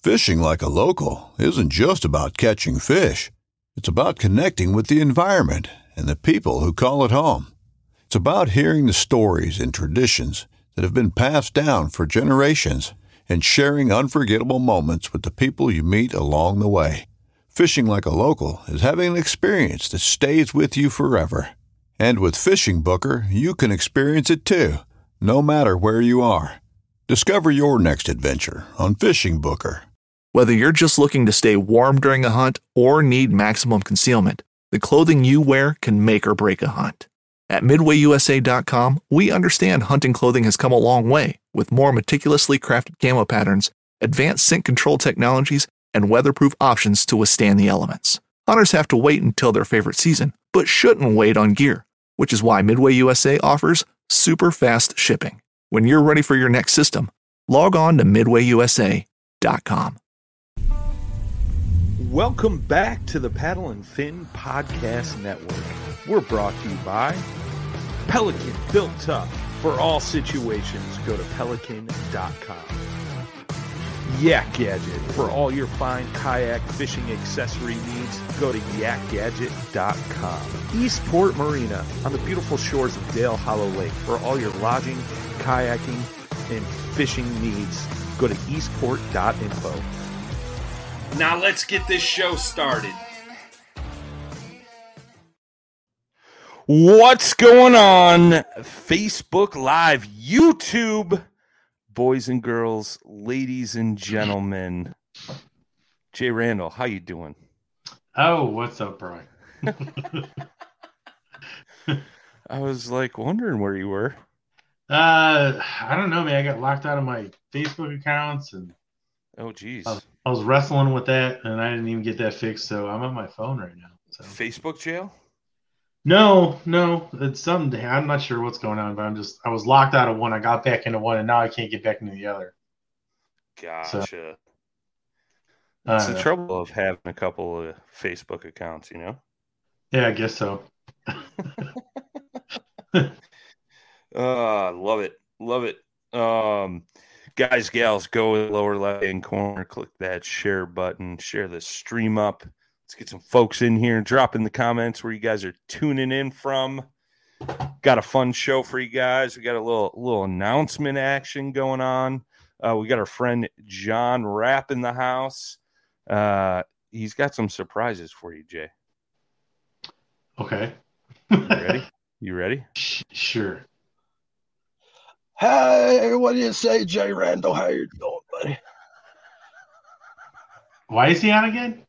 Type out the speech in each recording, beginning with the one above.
Fishing like a local isn't just about catching fish. It's about connecting with the environment and the people who call it home. It's about hearing the stories and traditions that have been passed down for generations and sharing unforgettable moments with the people you meet along the way. Fishing like a local is having an experience that stays with you forever. And with Fishing Booker, you can experience it too, no matter where you are. Discover your next adventure on Fishing Booker. Whether you're just looking to stay warm during a hunt or need maximum concealment, the clothing you wear can make or break a hunt. At MidwayUSA.com, we understand hunting clothing has come a long way with more meticulously crafted camo patterns, advanced scent control technologies, and weatherproof options to withstand the elements. Hunters have to wait until their favorite season, but shouldn't wait on gear, which is why Midway USA offers super fast shipping. When you're ready for your next system, log on to MidwayUSA.com. Welcome back to the Paddle and Fin Podcast Network. We're brought to you by Pelican, built tough for all situations. Go to pelican.com. Yak Gadget, for all your fine kayak fishing accessory needs. Go to yakgadget.com. Eastport Marina, on the beautiful shores of Dale Hollow Lake. For all your lodging, kayaking, and fishing needs, go to eastport.info. Now let's get this show started. What's going on? Facebook Live, YouTube, boys and girls, ladies and gentlemen. Jay Randall, how you doing? Oh, what's up, Brian? I was like wondering where you were. I don't know, man. I got locked out of my Facebook accounts, and Oh, geez. I was wrestling with that, and I didn't even get that fixed. So I'm on my phone right now. So. Facebook jail? No, it's something. I'm not sure what's going on, but I was locked out of one. I got back into one, and now I can't get back into the other. Gotcha. So, it's the trouble of having a couple of Facebook accounts, you know? Yeah, I guess so. Love it. Love it. Guys, gals, go in the lower left-hand corner, click that share button, share the stream up. Let's get some folks in here and drop in the comments where you guys are tuning in from. Got a fun show for you guys. We got a little announcement action going on. We got our friend John Rapp in the house. He's got some surprises for you, Jay. Okay. You ready? Sure. Hey, what do you say, Jay Randall? How you doing, buddy? Why is he on again?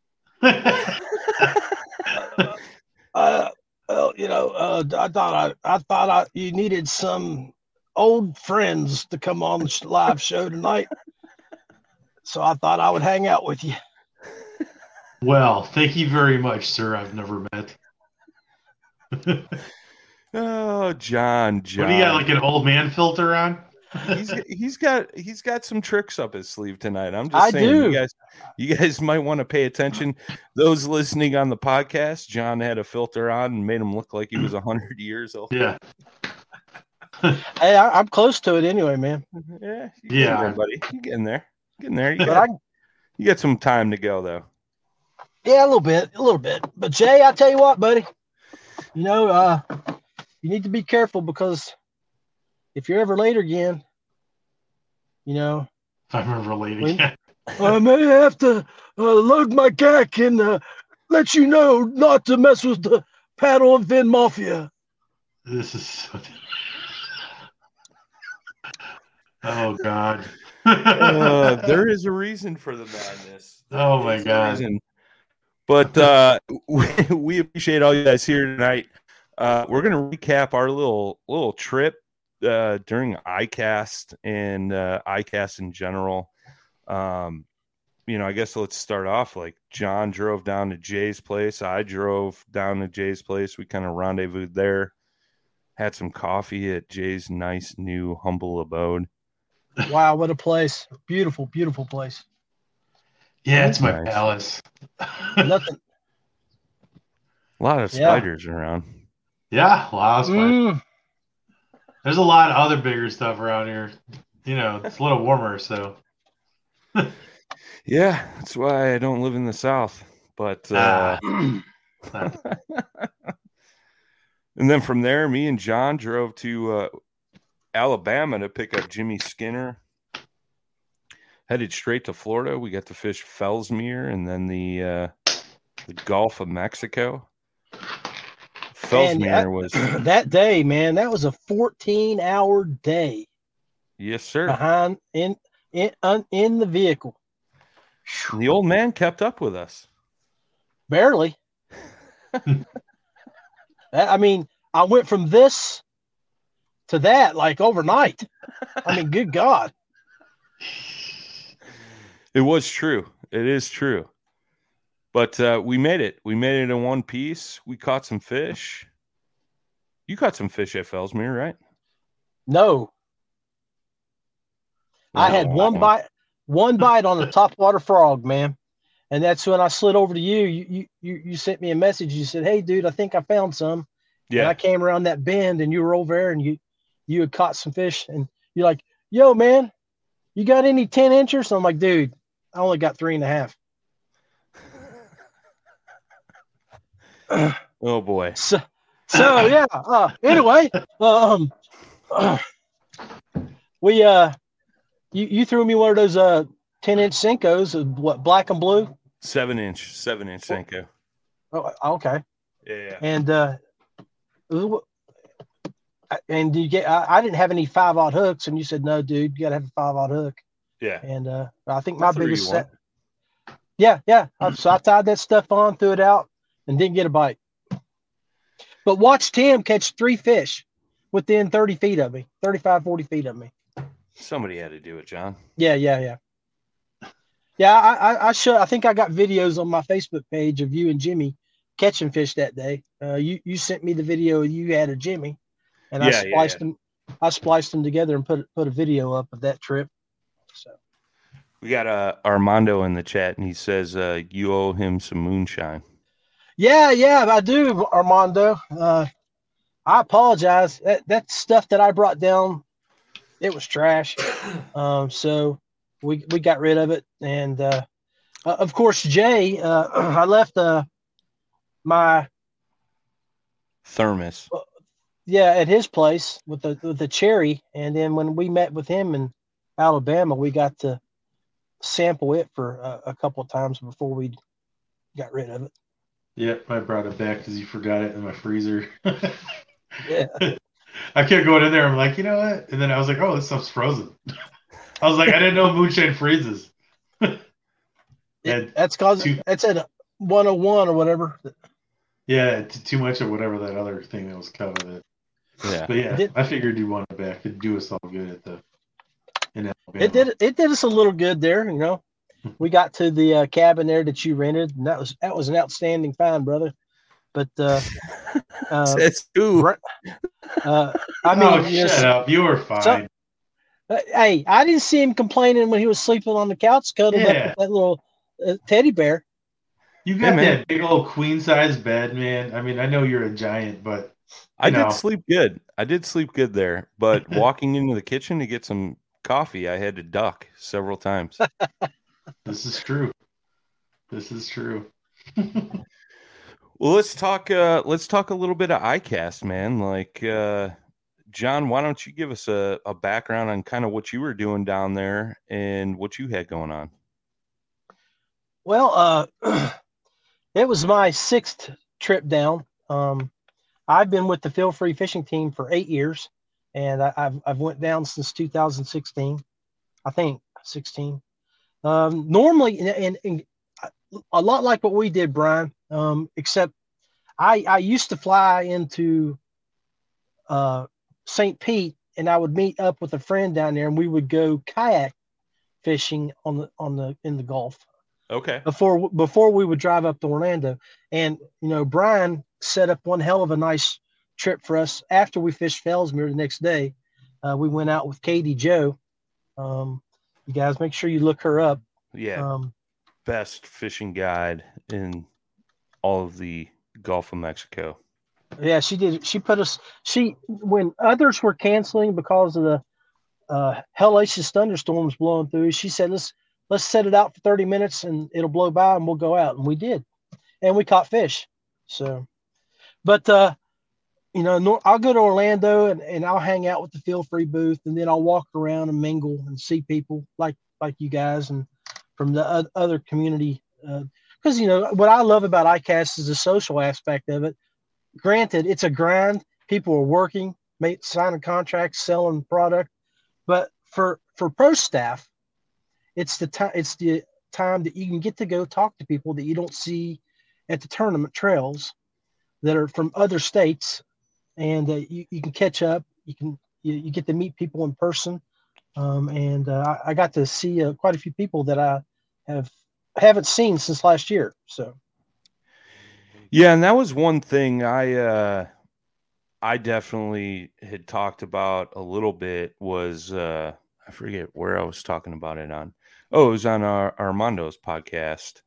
Well, I thought you needed some old friends to come on the live show tonight, so I thought I would hang out with you. Well, thank you very much, sir. I've never met. Oh, John. What do you got, like an old man filter on? He's got some tricks up his sleeve tonight. I'm just saying, you guys might want to pay attention. Those listening on the podcast, John had a filter on and made him look like he was 100 years old. Yeah. Hey, I'm close to it anyway, man. Yeah, yeah, buddy. You're getting there. You got some time to go, though. Yeah, a little bit. But Jay, I tell you what, buddy. You need to be careful, because if you're ever late again, if I'm ever late again, I may have to load my gack and let you know not to mess with the Paddle and Fin Mafia. This is so... Oh, God. There is a reason for the madness. Oh, my God. But we appreciate all you guys here tonight. We're going to recap our little trip during ICAST and ICAST in general. I guess let's start off like John drove down to Jay's place. I drove down to Jay's place. We kind of rendezvoused there, had some coffee at Jay's nice new humble abode. Wow, what a place. Beautiful, beautiful place. Yeah, it's my palace. Nothing. A lot of spiders around. Yeah, a lot of spiders. There's a lot of other bigger stuff around here. It's a little warmer, so. Yeah, that's why I don't live in the South. But and then from there, me and John drove to Alabama to pick up Jimmy Skinner. Headed straight to Florida. We got to fish Fellsmere and then the Gulf of Mexico. Fellsmere was that day, man. That was a 14-hour day. Yes, sir. Behind in the vehicle. And the old man kept up with us. Barely. I mean, I went from this to that like overnight. I mean, good God. It was true. It is true. But we made it. We made it in one piece. We caught some fish. You caught some fish at Fellsmere, right? No. I had one bite on the topwater frog, man. And that's when I slid over to you. You sent me a message. You said, "Hey, dude, I think I found some." Yeah. And I came around that bend, and you were over there, and you had caught some fish. And you're like, "Yo, man, you got any 10 inchers?" I'm like, "Dude, I only got 3.5." Oh boy. So yeah. Anyway, we you threw me one of those 10-inch Senkos, what, black and blue? 7-inch Senko. Oh, okay. Yeah. And you get? I didn't have any 5/0 hooks, and you said, "No, dude, you gotta have a 5/0 hook." Yeah. And I think my biggest set. Yeah. So I tied that stuff on, threw it out, and didn't get a bite. But watched him catch 3 fish within 30 feet of me, 35, 40 feet of me. Somebody had to do it, John. Yeah. I think I got videos on my Facebook page of you and Jimmy catching fish that day. You sent me the video you had of Jimmy, and I spliced them. I spliced them together and put a video up of that trip. So we got Armando in the chat, and he says you owe him some moonshine. Yeah, I do, Armando. I apologize. That stuff that I brought down, it was trash. So we got rid of it, and of course, Jay, I left my thermos. At his place with the cherry, and then when we met with him in Alabama, we got to sample it for a couple of times before we got rid of it. Yep, I brought it back because you forgot it in my freezer. Yeah. I kept going in there. I'm like, you know what? And then I was like, oh, this stuff's frozen. I was like, I didn't know moonshine freezes. That's because it's at 101 or whatever. Yeah, too much of whatever that other thing that was cut with it. Yeah. But yeah, I figured you'd want it back. It'd do us all good in Alabama. It did us a little good there, you know. We got to the cabin there that you rented, and that was an outstanding find, brother. But says who? I mean, shut up. You were fine. So, hey, I didn't see him complaining when he was sleeping on the couch, cuddled up with that little teddy bear. You got that big old queen size bed, man. I mean, I know you're a giant, but I did sleep good. I did sleep good there, but walking into the kitchen to get some coffee, I had to duck several times. This is true. Well, let's talk a little bit of ICAST, man. Like, John, why don't you give us a background on kind of what you were doing down there and what you had going on? Well, it was my 6th trip down. I've been with the Feel Free Fishing Team for 8 years, and I've went down since 2016. I think 16. Normally, and a lot like what we did, Brian, except I used to fly into St. Pete, and I would meet up with a friend down there, and we would go kayak fishing in the Gulf. Okay. Before we would drive up to Orlando, and Brian set up one hell of a nice trip for us after we fished Fellsmere the next day. We went out with Katie Joe. You guys make sure you look her up. Yeah. Best fishing guide in all of the Gulf of Mexico. Yeah, she did. She put us. When others were canceling because of the hellacious thunderstorms blowing through, she said, let's set it out for 30 minutes and it'll blow by and we'll go out. And we did. And we caught fish. So, but, I'll go to Orlando and I'll hang out with the Feel Free booth, and then I'll walk around and mingle and see people like you guys and from the other community. Because, what I love about ICAST is the social aspect of it. Granted, it's a grind. People are working, signing contracts, selling product. But for pro staff, it's the time that you can get to go talk to people that you don't see at the tournament trails that are from other states, and you can catch up. You get to meet people in person, and I got to see quite a few people that I haven't seen since last year. So, yeah, and that was one thing I definitely had talked about a little bit was I forget where I was talking about it on. Oh, it was on Armando's podcast.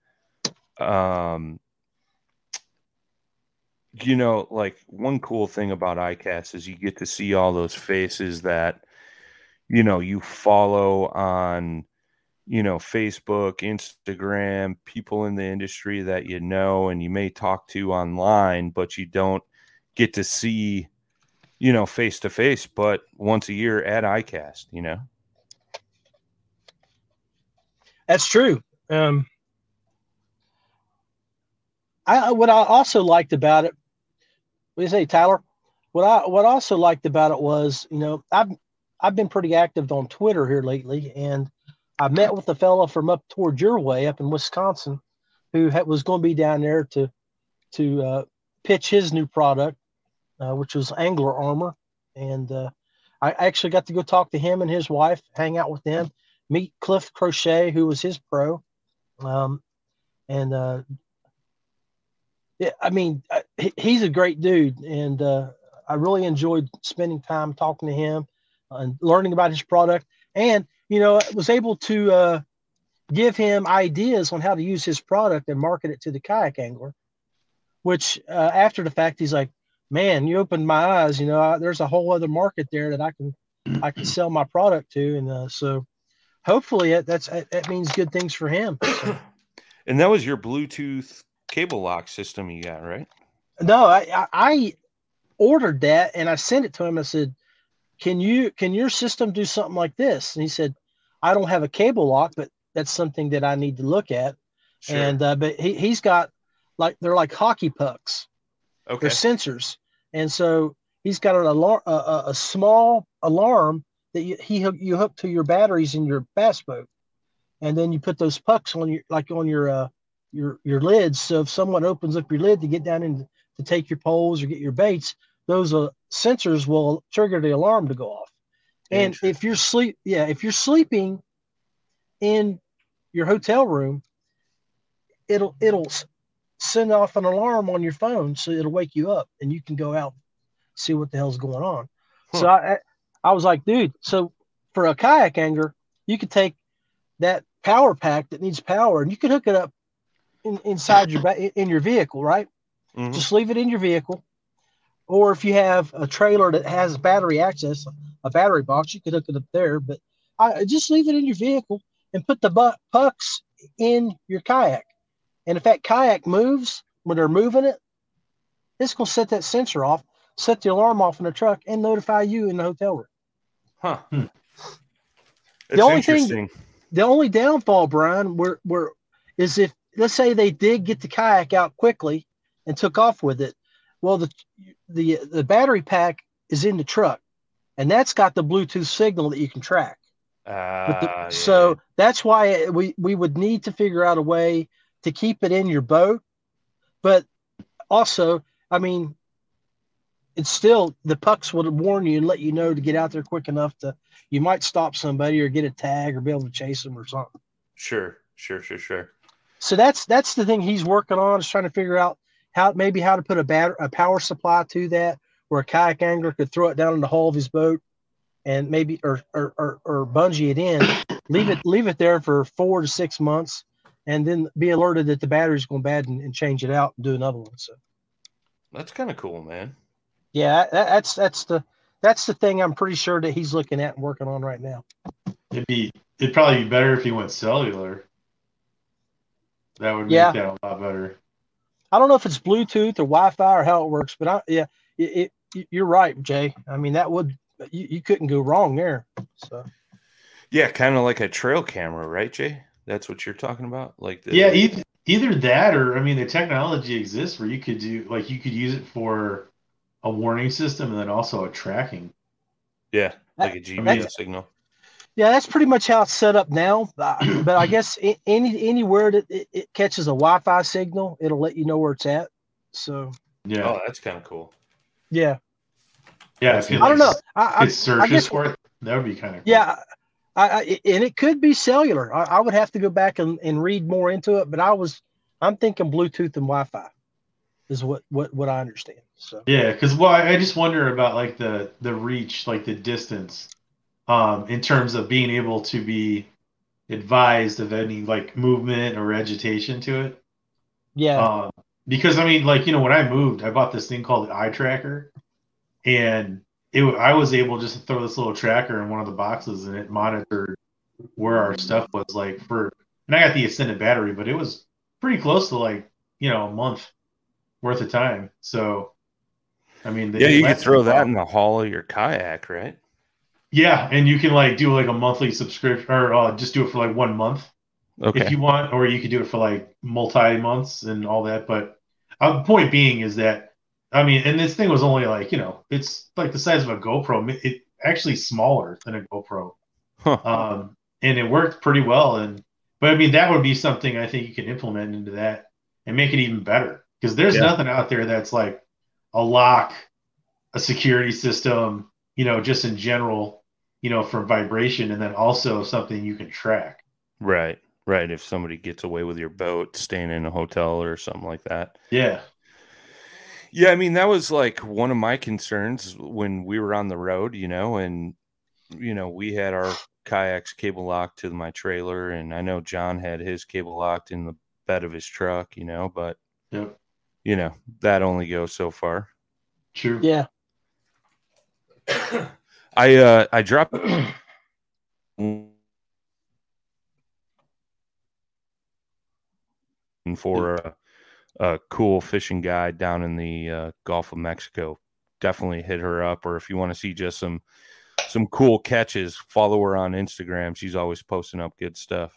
Like one cool thing about ICAST is you get to see all those faces that, you follow on, Facebook, Instagram, people in the industry that and you may talk to online, but you don't get to see, face to face, but once a year at ICAST, That's true. What I also liked about it, what do you say, Tyler? What I also liked about it was, I've been pretty active on Twitter here lately, and I met with a fella from up toward your way, up in Wisconsin, who was going to be down there to pitch his new product, which was Angler Armor, and I actually got to go talk to him and his wife, hang out with them, meet Cliff Crochet, who was his pro, he's a great dude, and I really enjoyed spending time talking to him and learning about his product. And, I was able to give him ideas on how to use his product and market it to the kayak angler, which after the fact, he's like, man, you opened my eyes. There's a whole other market there that I can sell my product to. And so hopefully that means good things for him. So. And that was your Bluetooth cable lock system you got, right? No, I ordered that and I sent it to him. I said, can your system do something like this? And he said, I don't have a cable lock, but that's something that I need to look at. Sure. And but he's got they're like hockey pucks. Okay. They're sensors, and so he's got an alarm, a small alarm that you hook to your batteries in your bass boat, and then you put those pucks on your lids. So if someone opens up your lid to get down in to take your poles or get your baits, those sensors will trigger the alarm to go off. And if you're sleeping in your hotel room, it'll send off an alarm on your phone, so it'll wake you up and you can go out and see what the hell's going on. Huh. So I was like, dude, so for a kayak angler, you could take that power pack that needs power and you could hook it up inside in your vehicle, right? Mm-hmm. Just leave it in your vehicle. Or if you have a trailer that has battery access, a battery box, you could hook it up there. But I just leave it in your vehicle and put the pucks in your kayak. And if that kayak moves when they're moving it, it's going to set that sensor off, set the alarm off in the truck, and notify you in the hotel room. Huh. The only downfall, Brian, is if, let's say they did get the kayak out quickly and took off with it. Well, the battery pack is in the truck, and that's got the Bluetooth signal that you can track. So that's why we would need to figure out a way to keep it in your boat. But also, I mean, it's still, the pucks would warn you and let you know to get out there quick enough you might stop somebody or get a tag or be able to chase them or something. Sure. So that's the thing he's working on, is trying to figure out how to put a power supply to that, where a kayak angler could throw it down in the hull of his boat and maybe or bungee it in, leave it there for 4 to 6 months, and then be alerted that the battery's going bad and change it out and do another one. So that's kind of cool, man. Yeah, that's the thing I'm pretty sure that he's looking at and working on right now. It'd be it'd probably be better if you went cellular. That would make that a lot better. I don't know if it's Bluetooth or Wi-Fi or how it works, but you're right, Jay. I mean, that would you couldn't go wrong there. So yeah, kind of like a trail camera, right, Jay? That's what you're talking about, like either that or I mean, the technology exists where you could use it for a warning system and then also a tracking. Yeah, like a GPS signal. Yeah, that's pretty much how it's set up now. But I guess anywhere that it catches a Wi-Fi signal, it'll let you know where it's at. So yeah, oh, that's kind of cool. Yeah, I don't know. It searches for it. That would be kind of cool. Yeah. And it could be cellular. I would have to go back and read more into it, but I'm thinking Bluetooth and Wi-Fi is what I understand. So yeah, because I just wonder about like the reach, like the distance, in terms of being able to be advised of any like movement or agitation to it. Yeah. Because I mean, like, when I moved, I bought this thing called the Eye Tracker, and I was able just to throw this little tracker in one of the boxes, and it monitored where our stuff was like and I got the extended battery, but it was pretty close to like, a month worth of time. So, I mean, you could throw that in the hull of your kayak, right? Yeah. And you can like do like a monthly subscription or just do it for like 1 month if you want, or you could do it for like multi-months and all that. But the point being is that, I mean, and this thing was only like, it's like the size of a GoPro. It actually smaller than a GoPro. Huh. And it worked pretty well. But I mean, that would be something I think you can implement into that and make it even better. Because there's nothing out there that's like a lock, a security system, just in general, for vibration, and then also something you can track. Right. If somebody gets away with your boat, staying in a hotel or something like that. Yeah. Yeah, I mean, that was like one of my concerns when we were on the road, and, we had our kayaks cable locked to my trailer, and I know John had his cable locked in the bed of his truck, but, that only goes so far. True. Yeah. I dropped for a cool fishing guide down in the Gulf of Mexico. Definitely hit her up, or if you want to see just some cool catches, follow her on Instagram. She's always posting up good stuff.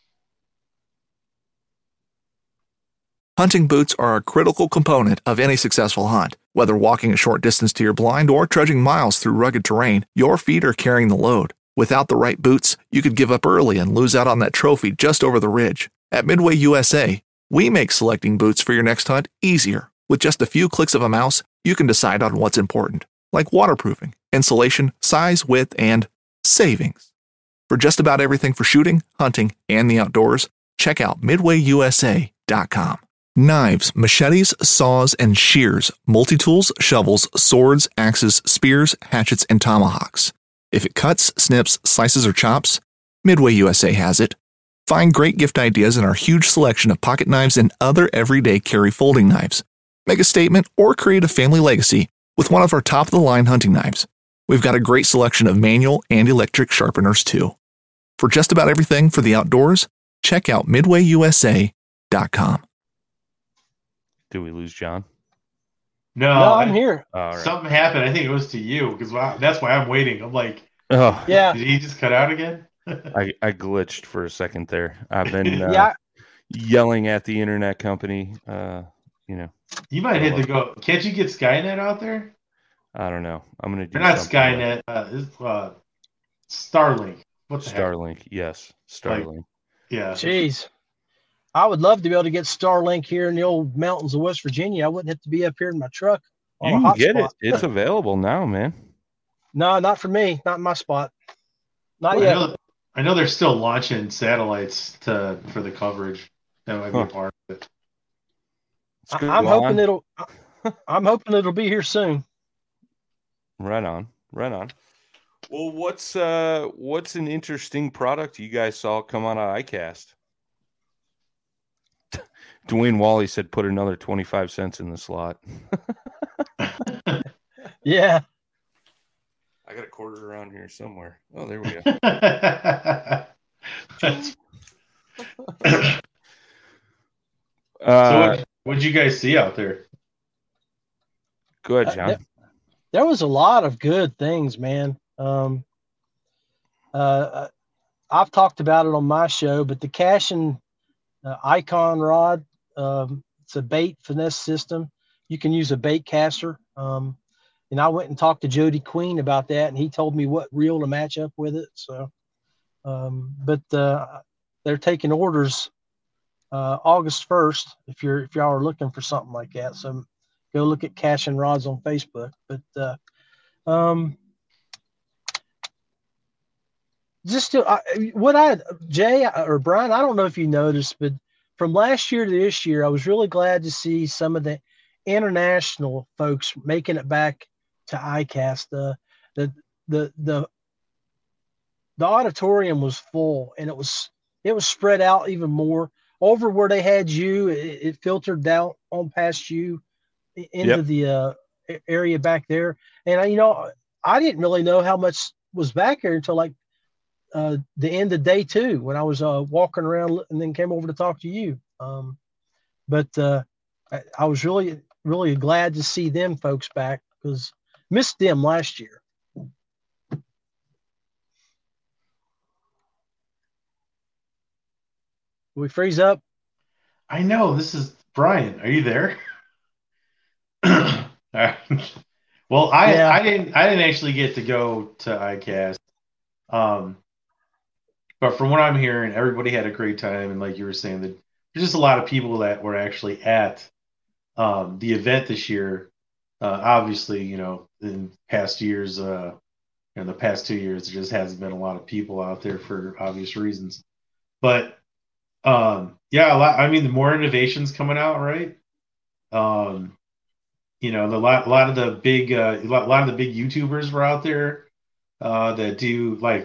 Hunting boots are a critical component of any successful hunt. Whether walking a short distance to your blind or trudging miles through rugged terrain, your feet are carrying the load. Without the right boots, you could give up early and lose out on that trophy just over the ridge. At Midway USA, we make selecting boots for your next hunt easier. With just a few clicks of a mouse, you can decide on what's important, like waterproofing, insulation, size, width, and savings. For just about everything for shooting, hunting, and the outdoors, check out MidwayUSA.com. Knives, machetes, saws, and shears, multi-tools, shovels, swords, axes, spears, hatchets, and tomahawks. If it cuts, snips, slices, or chops, Midway USA has it. Find great gift ideas in our huge selection of pocket knives and other everyday carry folding knives. Make a statement or create a family legacy with one of our top-of-the-line hunting knives. We've got a great selection of manual and electric sharpeners, too. For just about everything for the outdoors, check out MidwayUSA.com. Did we lose John? No, I'm here. Right. Something happened. I think it was to you, because that's why I'm waiting. I'm like, yeah. Did he just cut out again? I glitched for a second there. I've been yelling at the internet company. You might hit the go. Can't you get Skynet out there? I don't know. I'm gonna do. Or not Skynet. Starlink. What the Starlink? Heck? Yes, Starlink. Yeah. Jeez. I would love to be able to get Starlink here in the old mountains of West Virginia. I wouldn't have to be up here in my truck. You can get it. It's available now, man. No, not for me. Not in my spot. Not yet. I know they're still launching satellites for the coverage. That might be a part of it. I'm hoping it'll be here soon. Right on. Well, what's an interesting product you guys saw come out of ICAST? Dwayne Wally said put another 25 cents in the slot. Yeah. I got a quarter around here somewhere. Oh, there we go. That's, Uh, so what'd you guys see out there? Good, Uh, John. there, there was a lot of good things, man. Uh, I've talked about it on my show, but the Cashin Icon rod, it's a bait finesse system. You can use a bait caster. And I went and talked to Jody Queen about that, and he told me what reel to match up with it. So, but they're taking orders August 1st if y'all are looking for something like that. So go look at Cashin Rods on Facebook. But just to, Jay or Brian, I don't know if you noticed, but from last year to this year, I was really glad to see some of the international folks making it back to ICAST. The auditorium was full, and it was spread out even more over where they had you. It filtered down on past you into the area back there, and I didn't really know how much was back there until like the end of day 2 when I was walking around and then came over to talk to you. But I was really, really glad to see them folks back because missed them last year. We freeze up. I know, this is Brian. Are you there? Well, I didn't actually get to go to ICAST. But from what I'm hearing, everybody had a great time, and like you were saying, that there's just a lot of people that were actually at the event this year. Obviously, in past years, in the past 2 years, there just hasn't been a lot of people out there for obvious reasons. But yeah, I mean, the more innovations coming out, right? A lot of the big YouTubers were out there that do like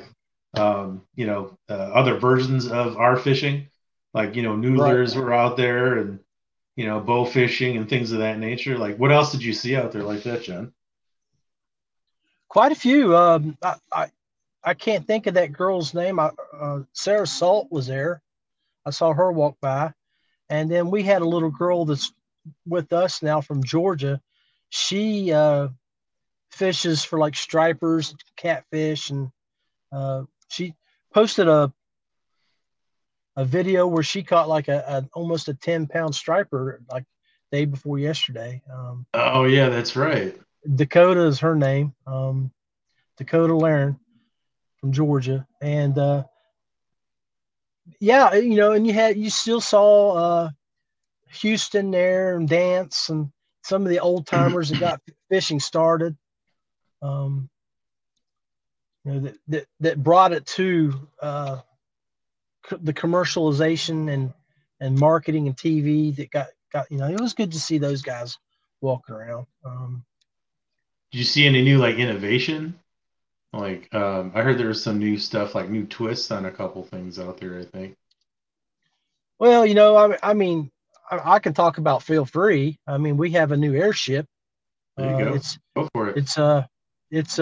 other versions of our fishing, like noodlers were out there, and bow fishing and things of that nature. Like, what else did you see out there like that, John? Quite a few. I can't think of that girl's name. Sarah Salt was there. I saw her walk by, and then we had a little girl that's with us now from Georgia. She fishes for like stripers, catfish, and she posted a video where she caught like almost a 10-pound striper like day before yesterday. Oh yeah, that's right. Dakota is her name. Dakota Laren from Georgia, and and you still saw Houston there and Dance and some of the old timers that got fishing started. That brought it to the commercialization and marketing and TV that got it was good to see those guys walking around. Did you see any new like innovation? Like I heard there was some new stuff, like new twists on a couple things out there, I think. Well, I mean, I can talk about Feel Free. I mean, we have a new airship. There you go. Go for it. It's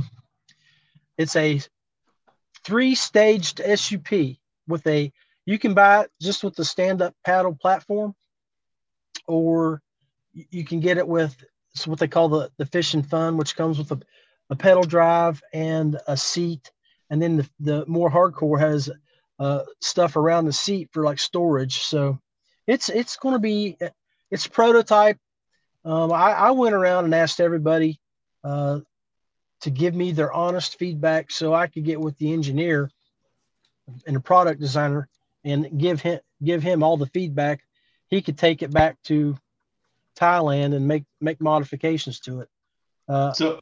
a 3-staged SUP you can buy it just with the stand-up paddle platform, or you can get it with what they call the Fish and Fun, which comes with a pedal drive and a seat, and then the more hardcore has stuff around the seat for like storage. So it's going to be it's prototype. I went around and asked everybody to give me their honest feedback so I could get with the engineer and the product designer and give him all the feedback. He could take it back to Thailand and make modifications to it. Go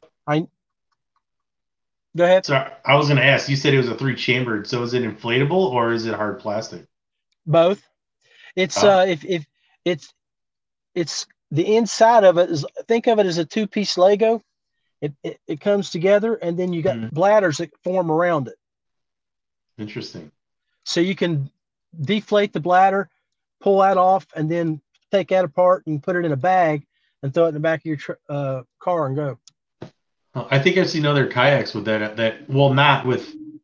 ahead. So I was going to ask, you said it was a 3-chambered. So is it inflatable or is it hard plastic? Both. It's if it's the inside of it is, think of it as a 2-piece Lego. It comes together, and then you got bladders that form around it. Interesting. So you can deflate the bladder, pull that off, and then take that apart and put it in a bag and throw it in the back of your car and go. I think I've seen other kayaks with that. Well, not with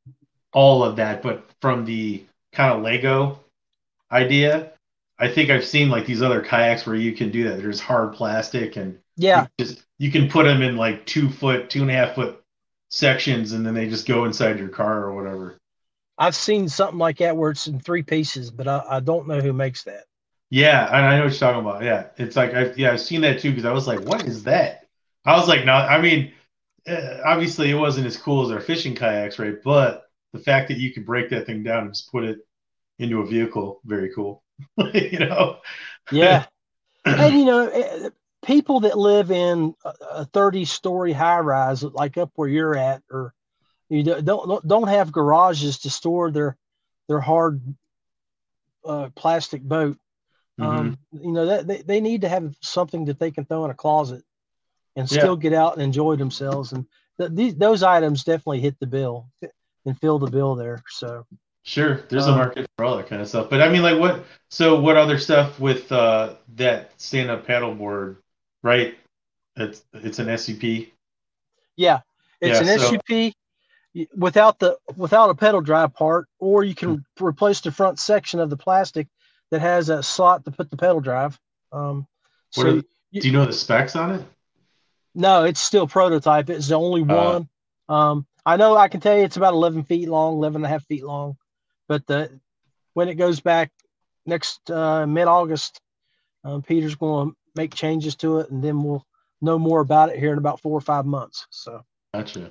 all of that, but from the kind of Lego idea, I think I've seen like these other kayaks where you can do that. There's hard plastic and Yeah, you can put them in like 2 foot, 2.5 foot sections, and then they just go inside your car or whatever. I've seen something like that where it's in 3 pieces, but I don't know who makes that. Yeah, and I know what you're talking about. Yeah, it's like I've seen that too because I was like, what is that? I was like, no, I mean, obviously it wasn't as cool as our fishing kayaks, right? But the fact that you could break that thing down and just put it into a vehicle, very cool. You know? Yeah. And people that live in a 30-story high rise, like up where you're at, or you don't have garages to store their hard plastic boat. That they need to have something that they can throw in a closet and still get out and enjoy themselves. And those items definitely hit the bill and fill the bill there. So sure, there's a market for all that kind of stuff. But I mean, like, what other stuff with that stand-up paddleboard, right? It's an SUP. Yeah, it's an SUP without a pedal drive part, or you can replace the front section of the plastic that has a slot to put the pedal drive. Do you know the specs on it? No, it's still prototype. It's the only one. I know I can tell you it's about 11 feet long, 11 and a half feet long. But when it goes back next mid-August, Peter's going to make changes to it, and then we'll know more about it here in about 4 or 5 months. So gotcha.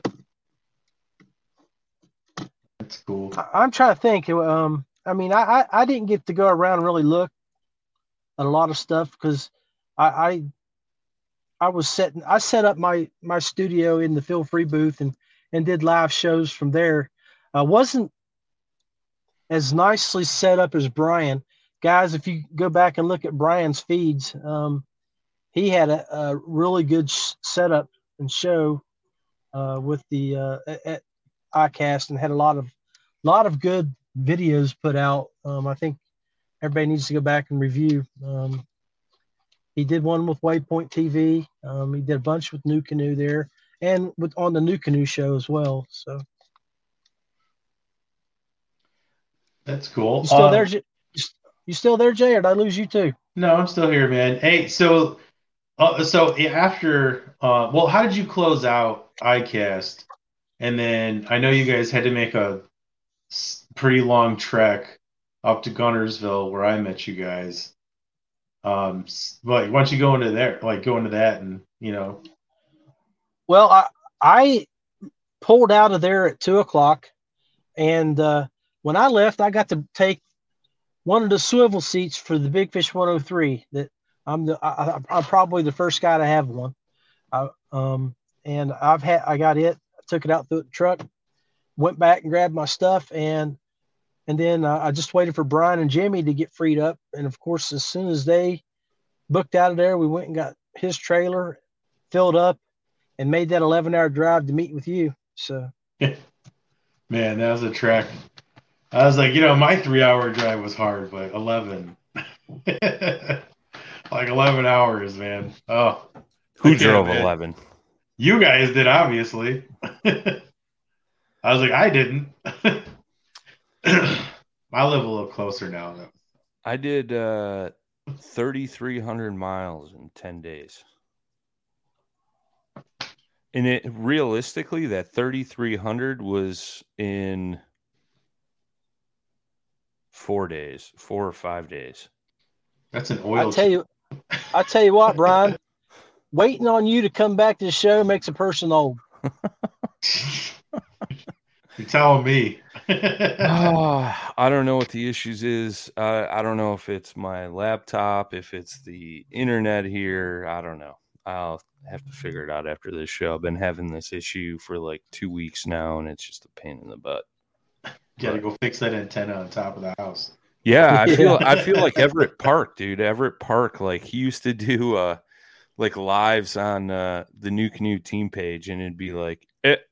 That's cool. I'm trying to think. I mean, I didn't get to go around and really look at a lot of stuff because I set up my studio in the Feel Free booth and did live shows from there. I wasn't as nicely set up as Brian. Guys, if you go back and look at Brian's feeds, he had a really good setup and show with the at iCast, and had a lot of good videos put out. I think everybody needs to go back and review. He did one with Waypoint TV. He did a bunch with New Canoe there, and on the New Canoe show as well. So that's cool. You still there? You still there, Jay, or did I lose you too? No, I'm still here, man. Hey, so after, well, how did you close out iCast? And then I know you guys had to make a pretty long trek up to Gunnersville where I met you guys. But why don't you go into that and, Well, I pulled out of there at 2:00, and when I left, I got to take one of the swivel seats for the Big Fish 103. That I'm probably the first guy to have one. And I got it. I took it out through the truck, went back and grabbed my stuff, and then I just waited for Brian and Jimmy to get freed up. And of course, as soon as they booked out of there, we went and got his trailer filled up and made that 11-hour drive to meet with you. So, man, that was a trek. I was like, my 3-hour drive was hard, but 11, like 11 hours, man. Oh, who drove 11? You guys did, obviously. I was like, I didn't. I live a little closer now, though. I did 3,300 miles in 10 days. And realistically, that 3,300 was in 4 days, 4 or 5 days. That's an oil. I tell you what, Brian, waiting on you to come back to the show makes a person old. You're telling me. I don't know what the issues is. I don't know if it's my laptop, if it's the internet here. I don't know. I'll have to figure it out after this show. I've been having this issue for like 2 weeks now, and it's just a pain in the butt. You gotta go fix that antenna on top of the house. Yeah, I feel like Everett Park, dude. Everett Park, like he used to do like lives on the New Canoe team page, and it'd be like and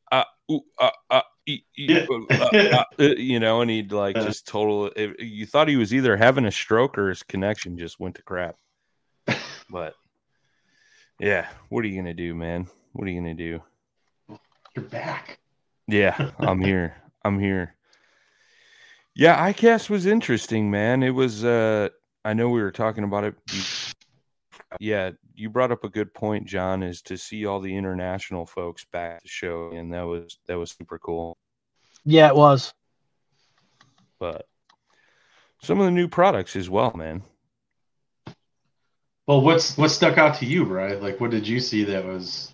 he'd like just total. You thought he was either having a stroke or his connection just went to crap. But yeah, what are you gonna do, man? What are you gonna do? You're back. Yeah, I'm here. Yeah, iCast was interesting, man. It was. I know we were talking about it. Yeah, you brought up a good point, John. Is to see all the international folks back at the show, and that was super cool. Yeah, it was. But some of the new products as well, man. Well, what stuck out to you, right? Like, what did you see that was,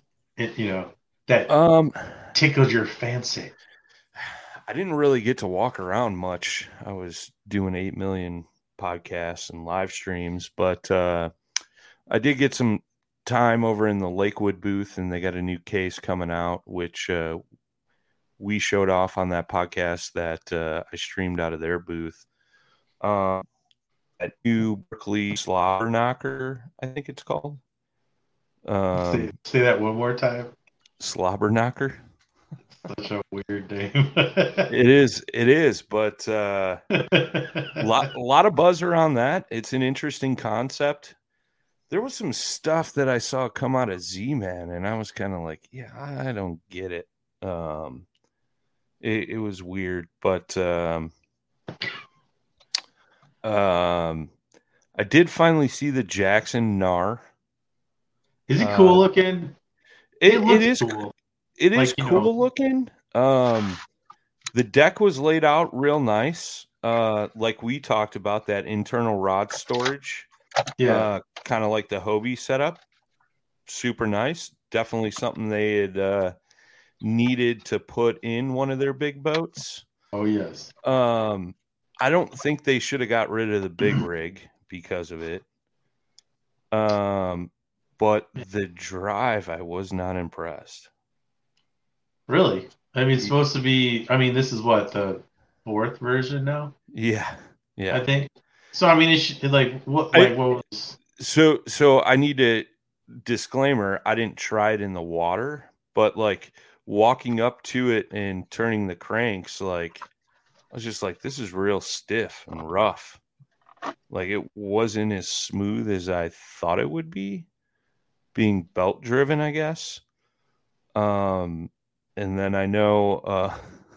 that tickled your fancy? I didn't really get to walk around much. I was doing 8 million podcasts and live streams, but I did get some time over in the Lakewood booth, and they got a new case coming out, which we showed off on that podcast that I streamed out of their booth. That new Berkeley Slobber Knocker, I think it's called. Say that one more time. Slobber Knocker. Such a weird name. It is, but a lot of buzz around that. It's an interesting concept. There was some stuff that I saw come out of Z-Man, and I was kind of like, yeah, I don't get it. It was weird, but I did finally see the Jackson Nar. Is it cool looking? It is cool. It is cool looking. The deck was laid out real nice. Like we talked about, that internal rod storage. Yeah. Kind of like the Hobie setup. Super nice. Definitely something they had needed to put in one of their big boats. Oh, yes. I don't think they should have got rid of the big rig because of it. But the drive, I was not impressed. Really? I mean, it's supposed to be, this is what, the 4th version now? Yeah. I think. So, I mean, it should, what was... So I need to disclaimer, I didn't try it in the water, but walking up to it and turning the cranks, I was just like, this is real stiff and rough. It wasn't as smooth as I thought it would be, being belt driven, I guess. And then I know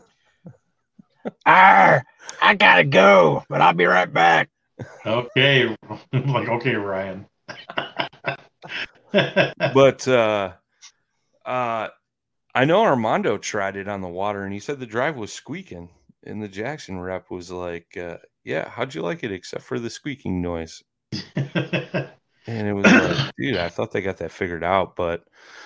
I gotta go, but I'll be right back. Okay. Okay, Ryan. But I know Armando tried it on the water, and he said the drive was squeaking. And the Jackson rep was like, yeah, how'd you like it except for the squeaking noise? And it was like, dude, I thought they got that figured out. But,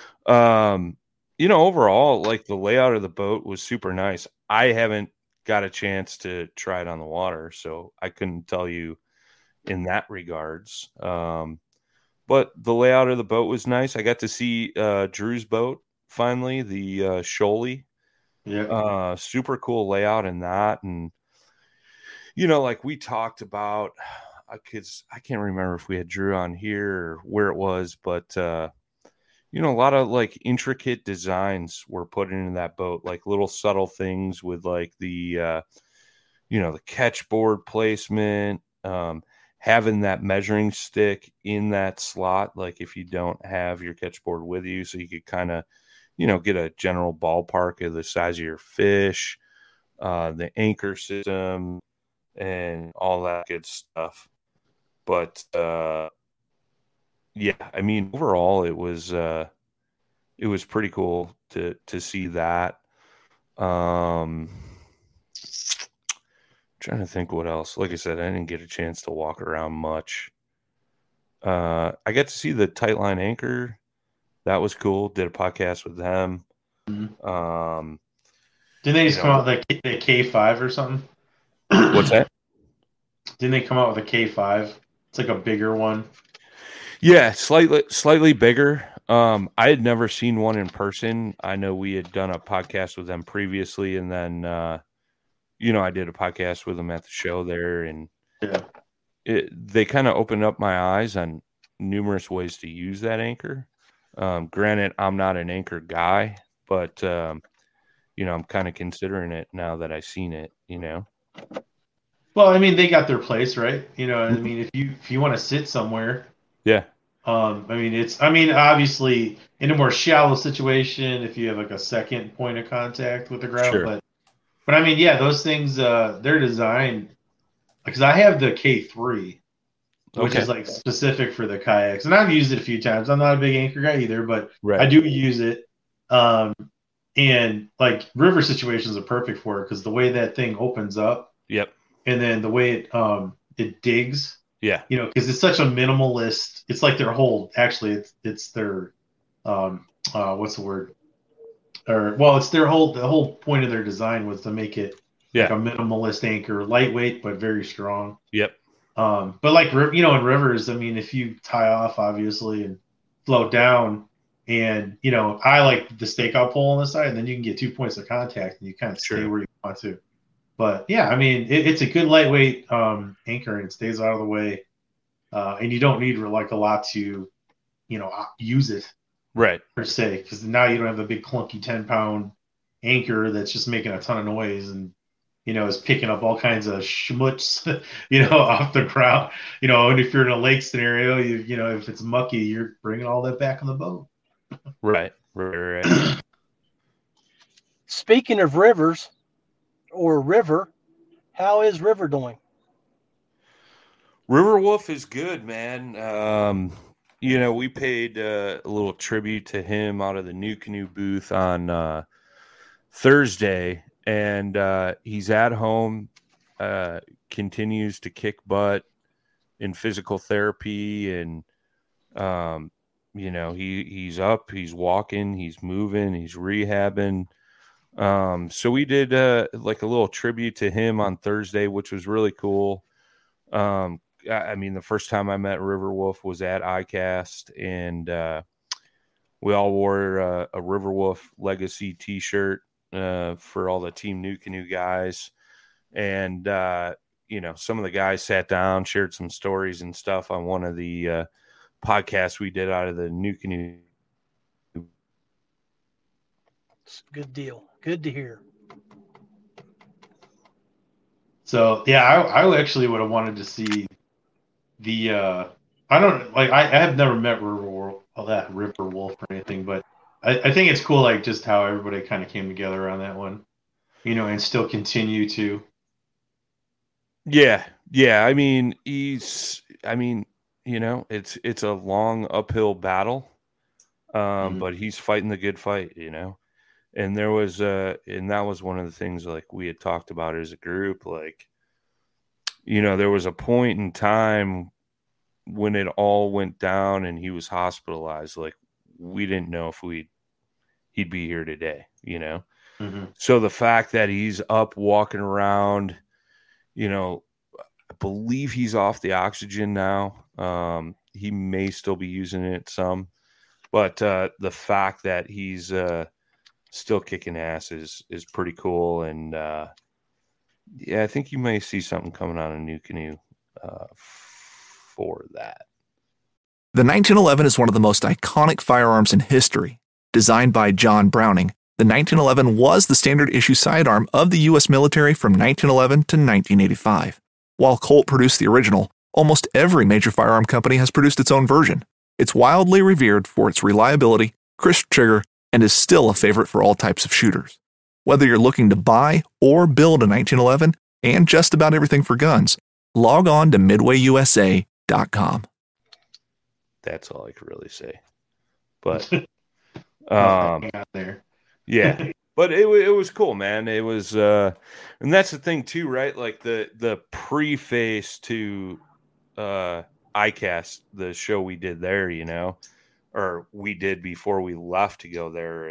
overall, the layout of the boat was super nice. I haven't got a chance to try it on the water, so I couldn't tell you in that regards. But the layout of the boat was nice. I got to see Drew's boat finally, the Shoaly. Yeah. Super cool layout in that. And, like we talked about, because I can't remember if we had Drew on here or where it was, but, a lot of intricate designs were put into that boat, little subtle things with the, the catchboard placement, having that measuring stick in that slot. If you don't have your catchboard with you, so you could kind of, get a general ballpark of the size of your fish, the anchor system, and all that good stuff. But yeah, overall it was pretty cool to see that. Trying to think what else. Like I said, I didn't get a chance to walk around much. I got to see the Tightline Anchor. That was cool. Did a podcast with them. Mm-hmm. Didn't they just come out with the K5 or something? What's that? Didn't they come out with a K5? It's a bigger one. Yeah, slightly bigger. I had never seen one in person. I know we had done a podcast with them previously, and then I did a podcast with them at the show there, and they kind of opened up my eyes on numerous ways to use that anchor. Granted, I'm not an anchor guy, but I'm kind of considering it now that I've seen it. Well, they got their place, right? If you want to sit somewhere, yeah. Obviously in a more shallow situation, if you have a second point of contact with the ground, sure. But But I mean, yeah, those things, they're designed because I have the K3, which Okay. is like specific for the kayaks, and I've used it a few times. I'm not a big anchor guy either, but Right. I do use it. And like river situations are perfect for it because the way that thing opens up, Yep. and then the way it digs, Yeah. you know, because it's such a minimalist. It's like their whole. Actually, it's their what's the word? Or well, it's their whole. The whole point of their design was to make it like Yeah. a minimalist anchor, lightweight but very strong. Yep. But like you know, in rivers, I mean, if you tie off obviously and float down, and you know, I like the stakeout pole on the side, and then you can get 2 points of contact, and you kind of stay Sure. where you want to. But yeah, I mean, it's a good lightweight anchor, and it stays out of the way, and you don't need like a lot to, you know, use it Right. per se, because now you don't have a big clunky 10-pound anchor that's just making a ton of noise and you know is picking up all kinds of schmutz, you know, off the ground, you know. And if you're in a lake scenario, you know, if it's mucky, you're bringing all that back on the boat. Right. Right. Speaking of rivers or river, how is River doing? River Wolf is good, man. You know, we paid a little tribute to him out of the New Canoe booth on Thursday, and he's at home, continues to kick butt in physical therapy, and you know, he's up, he's walking, he's moving, he's rehabbing. So we did like a little tribute to him on Thursday, which was really cool. I mean, the first time I met River Wolf was at ICAST, and we all wore a River Wolf Legacy T-shirt for all the Team New Canoe guys. And, you know, some of the guys sat down, shared some stories and stuff on one of the podcasts we did out of the New Canoe. Good deal. Good to hear. So yeah, I actually would have wanted to see the I don't like I have never met River Wolf or anything, but I think it's cool like just how everybody kind of came together on that one, you know, and still continue to. Yeah. I mean, you know, it's a long uphill battle, but he's fighting the good fight, you know. And there was and that was one of the things like we had talked about as a group, like, you know, there was a point in time when it all went down and he was hospitalized, like we didn't know if he'd be here today, you know. So the fact that he's up walking around, you know, I believe he's off the oxygen now. He may still be using it some, but the fact that he's still kicking ass is pretty cool. And yeah, I think you may see something coming out of New Canoe for that. The 1911 is one of the most iconic firearms in history. Designed by John Browning, the 1911 was the standard issue sidearm of the U.S. military from 1911 to 1985. While Colt produced the original, almost every major firearm company has produced its own version. It's wildly revered for its reliability, crisp trigger, and is still a favorite for all types of shooters. Whether you're looking to buy or build a 1911 and just about everything for guns, log on to MidwayUSA.com. That's all I could really say. But There. yeah, but it was cool, man. It was and that's the thing too, right? Like the preface to ICAST, the show we did there, you know, or we did before we left to go there.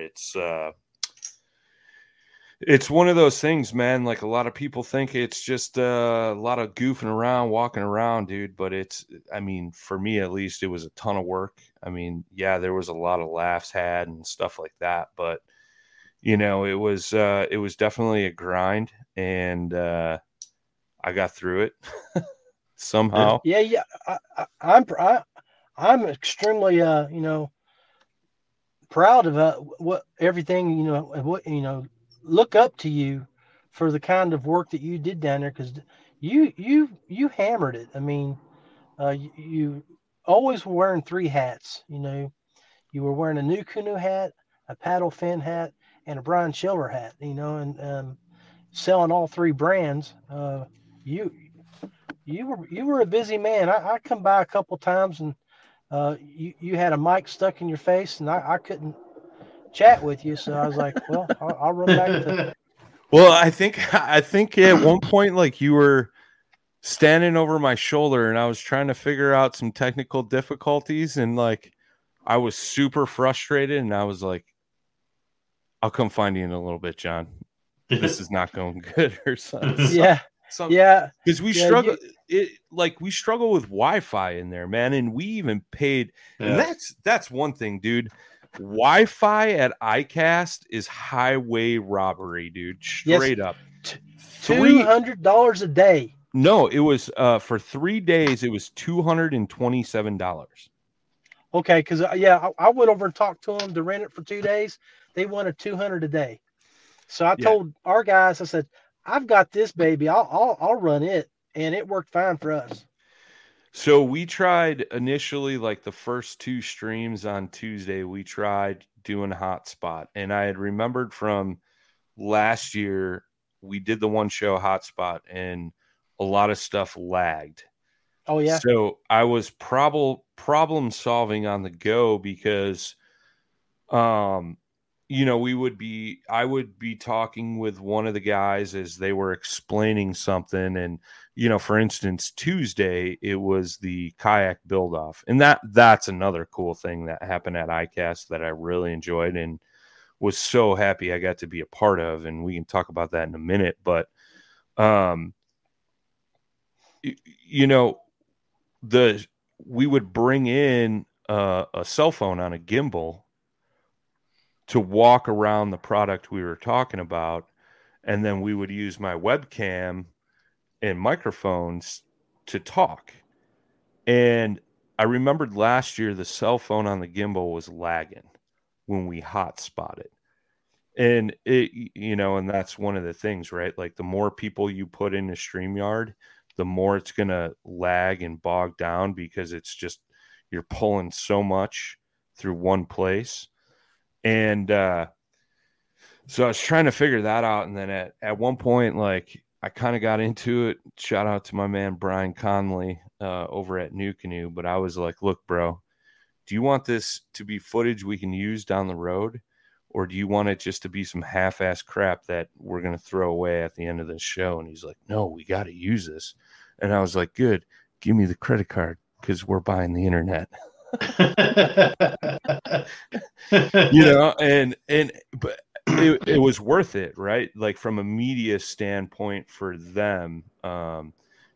It's one of those things, man. Like a lot of people think it's just a lot of goofing around, walking around, dude. But I mean, for me at least, it was a ton of work. I mean, yeah, there was a lot of laughs had and stuff like that. But, you know, it was definitely a grind. And I got through it somehow. Yeah. I'm extremely, you know, proud of what everything, you know, what, you know, look up to you for the kind of work that you did down there, because you hammered it. I mean, you always were wearing three hats. You know, you were wearing a New Canoe hat, a paddle fin hat, and a Brian Schiller hat. You know, and selling all three brands. You were a busy man. I come by a couple times and you had a mic stuck in your face, and I couldn't chat with you. So I was like, well, I'll run back to. Well, I think at one point, like, you were standing over my shoulder and I was trying to figure out some technical difficulties, and like I was super frustrated, and I was like, I'll come find you in a little bit, John. This is not going good or something. Yeah. Because we struggle we struggle with Wi-Fi in there, man. And we even paid, and that's one thing, dude. Wi-Fi at iCast is highway robbery, dude. Straight up. $200 a day. No, it was for 3 days, it was $227. Okay, because I went over and talked to them to rent it for 2 days. They wanted $200 a day. So I told our guys, I said, I've got this baby. I'll run it, and it worked fine for us. So we tried initially, like the first 2 streams on Tuesday, we tried doing Hotspot, and I had remembered from last year we did the one show Hotspot, and a lot of stuff lagged. Oh yeah. So I was problem solving on the go because, I would be talking with one of the guys as they were explaining something. And, for instance, Tuesday, it was the kayak build off. And that's another cool thing that happened at iCast that I really enjoyed and was so happy I got to be a part of. And we can talk about that in a minute. But, we would bring in a cell phone on a gimbal to walk around the product we were talking about, and then we would use my webcam and microphones to talk. And I remembered last year the cell phone on the gimbal was lagging when we hotspotted. And and that's one of the things, right? Like the more people you put into StreamYard, the more it's going to lag and bog down because it's just, you're pulling so much through one place. And so I was trying to figure that out. And then at one point, like, I kind of got into it. Shout out to my man, Brian Conley, over at New Canoe. But I was like, look, bro, do you want this to be footage we can use down the road? Or do you want it just to be some half-ass crap that we're going to throw away at the end of the show? And he's like, no, we got to use this. And I was like, good, give me the credit card because we're buying the internet. But it was worth it, right? Like from a media standpoint for them, I'm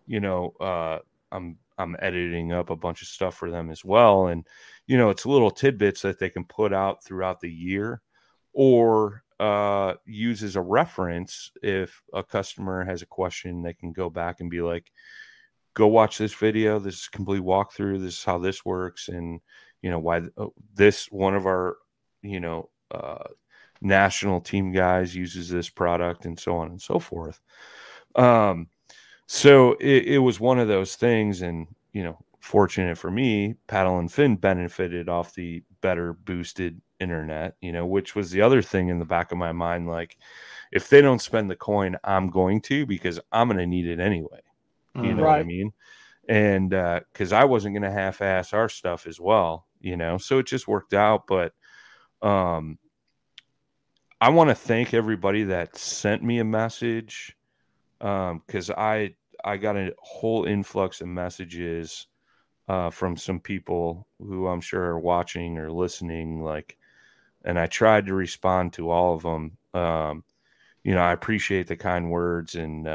editing up a bunch of stuff for them as well. And, it's little tidbits that they can put out throughout the year or use as a reference. If a customer has a question, they can go back and be like, go watch this video. This is a complete walkthrough. This is how this works. And, why this one of our, national team guys uses this product and so on and so forth. So it was one of those things. And, fortunate for me, Paddle and Fin benefited off the better boosted internet, which was the other thing in the back of my mind. Like, if they don't spend the coin, I'm going to, because I'm going to need it anyway. You know what I mean? And because I wasn't going to half-ass our stuff as well, so it just worked out. But I want to thank everybody that sent me a message, because I got a whole influx of messages from some people who I'm sure are watching or listening, and I tried to respond to all of them. I appreciate the kind words and,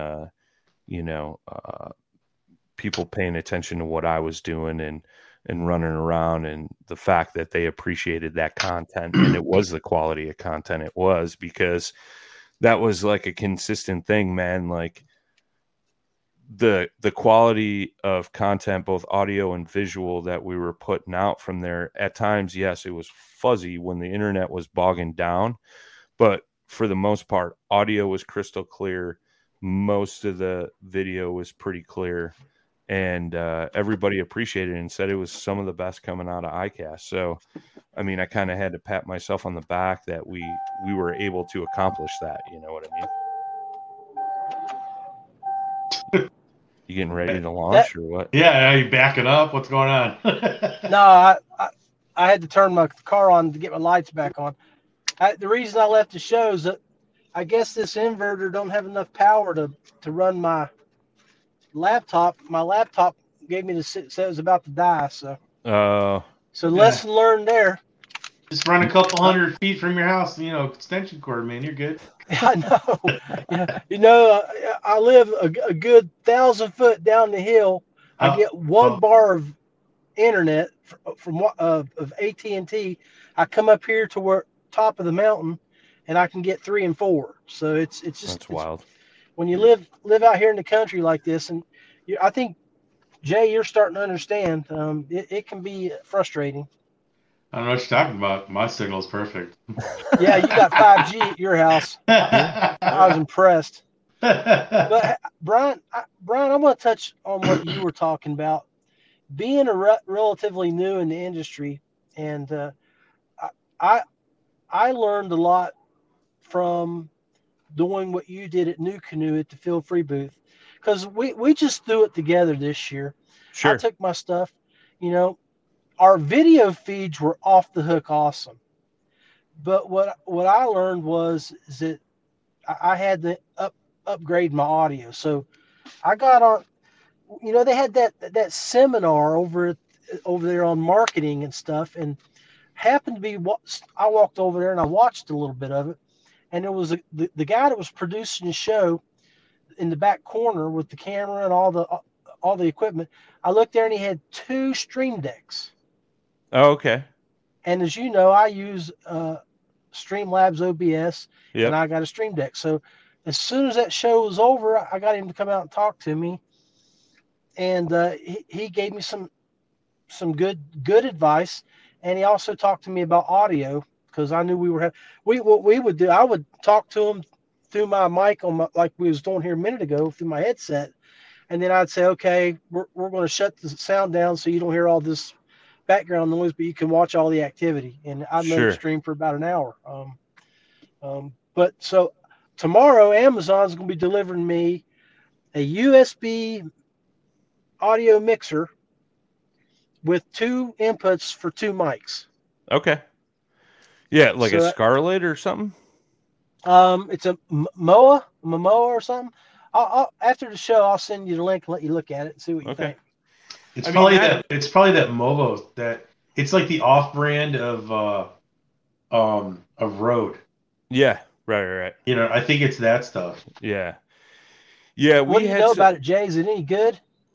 people paying attention to what I was doing and running around, and the fact that they appreciated that content. And it was the quality of content it was, because that was like a consistent thing, man. Like the quality of content, both audio and visual, that we were putting out from there. At times, yes, it was fuzzy when the internet was bogging down, but for the most part, audio was crystal clear. Most of the video was pretty clear, and everybody appreciated it and said it was some of the best coming out of iCast. So, I mean, I kind of had to pat myself on the back that we were able to accomplish that. You know what I mean? You getting ready to launch or what? Yeah, are you backing up? What's going on? No, I had to turn my car on to get my lights back on. The reason I left the show is that I guess this inverter don't have enough power to run my laptop. My laptop gave me said it was about to die. So lesson learned there. Just run a couple 100 feet from your house, extension cord, man. You're good. I know. I live a good 1,000 foot down the hill. I get one bar of internet from of AT&T. I come up here to where top of the mountain, and I can get 3 and 4. So it's just that's wild. When you live out here in the country like this, and I think Jay, you're starting to understand. It can be frustrating. I don't know what you're talking about. My signal's perfect. Yeah, you got 5G at your house. I was impressed. But Brian, I want to touch on what you were talking about. Being relatively new in the industry, and I learned a lot from doing what you did at New Canoe at the Feel Free booth, because we just threw it together this year. Sure. I took my stuff, our video feeds were off the hook awesome. But what I learned is that I had to upgrade my audio. So I got on, they had that seminar over there on marketing and stuff, and happened to be I walked over there and I watched a little bit of it, and it was the guy that was producing the show in the back corner with the camera and all the equipment. I looked there and he had 2 Stream Decks. Oh, okay. And as you know, I use Streamlabs OBS, and I got a Stream Deck. So as soon as that show was over, I got him to come out and talk to me, and he gave me some good advice, and he also talked to me about audio, because I knew what we would do. I would talk to him through my mic like we was doing here a minute ago through my headset, and then I'd say, okay, we're going to shut the sound down so you don't hear all this background noise, but you can watch all the activity. And I'd let it stream for about an hour. But so tomorrow, Amazon's going to be delivering me a USB audio mixer with 2 inputs for 2 mics. Okay. Yeah, like a Scarlett or something? It's a Momoa or something. I'll after the show, I'll send you the link and let you look at it and see what you think. It's probably that Movo, that it's like the off-brand of Rode. Yeah, right. I think it's that stuff. Yeah. What do you know about it, Jay? Is it any good?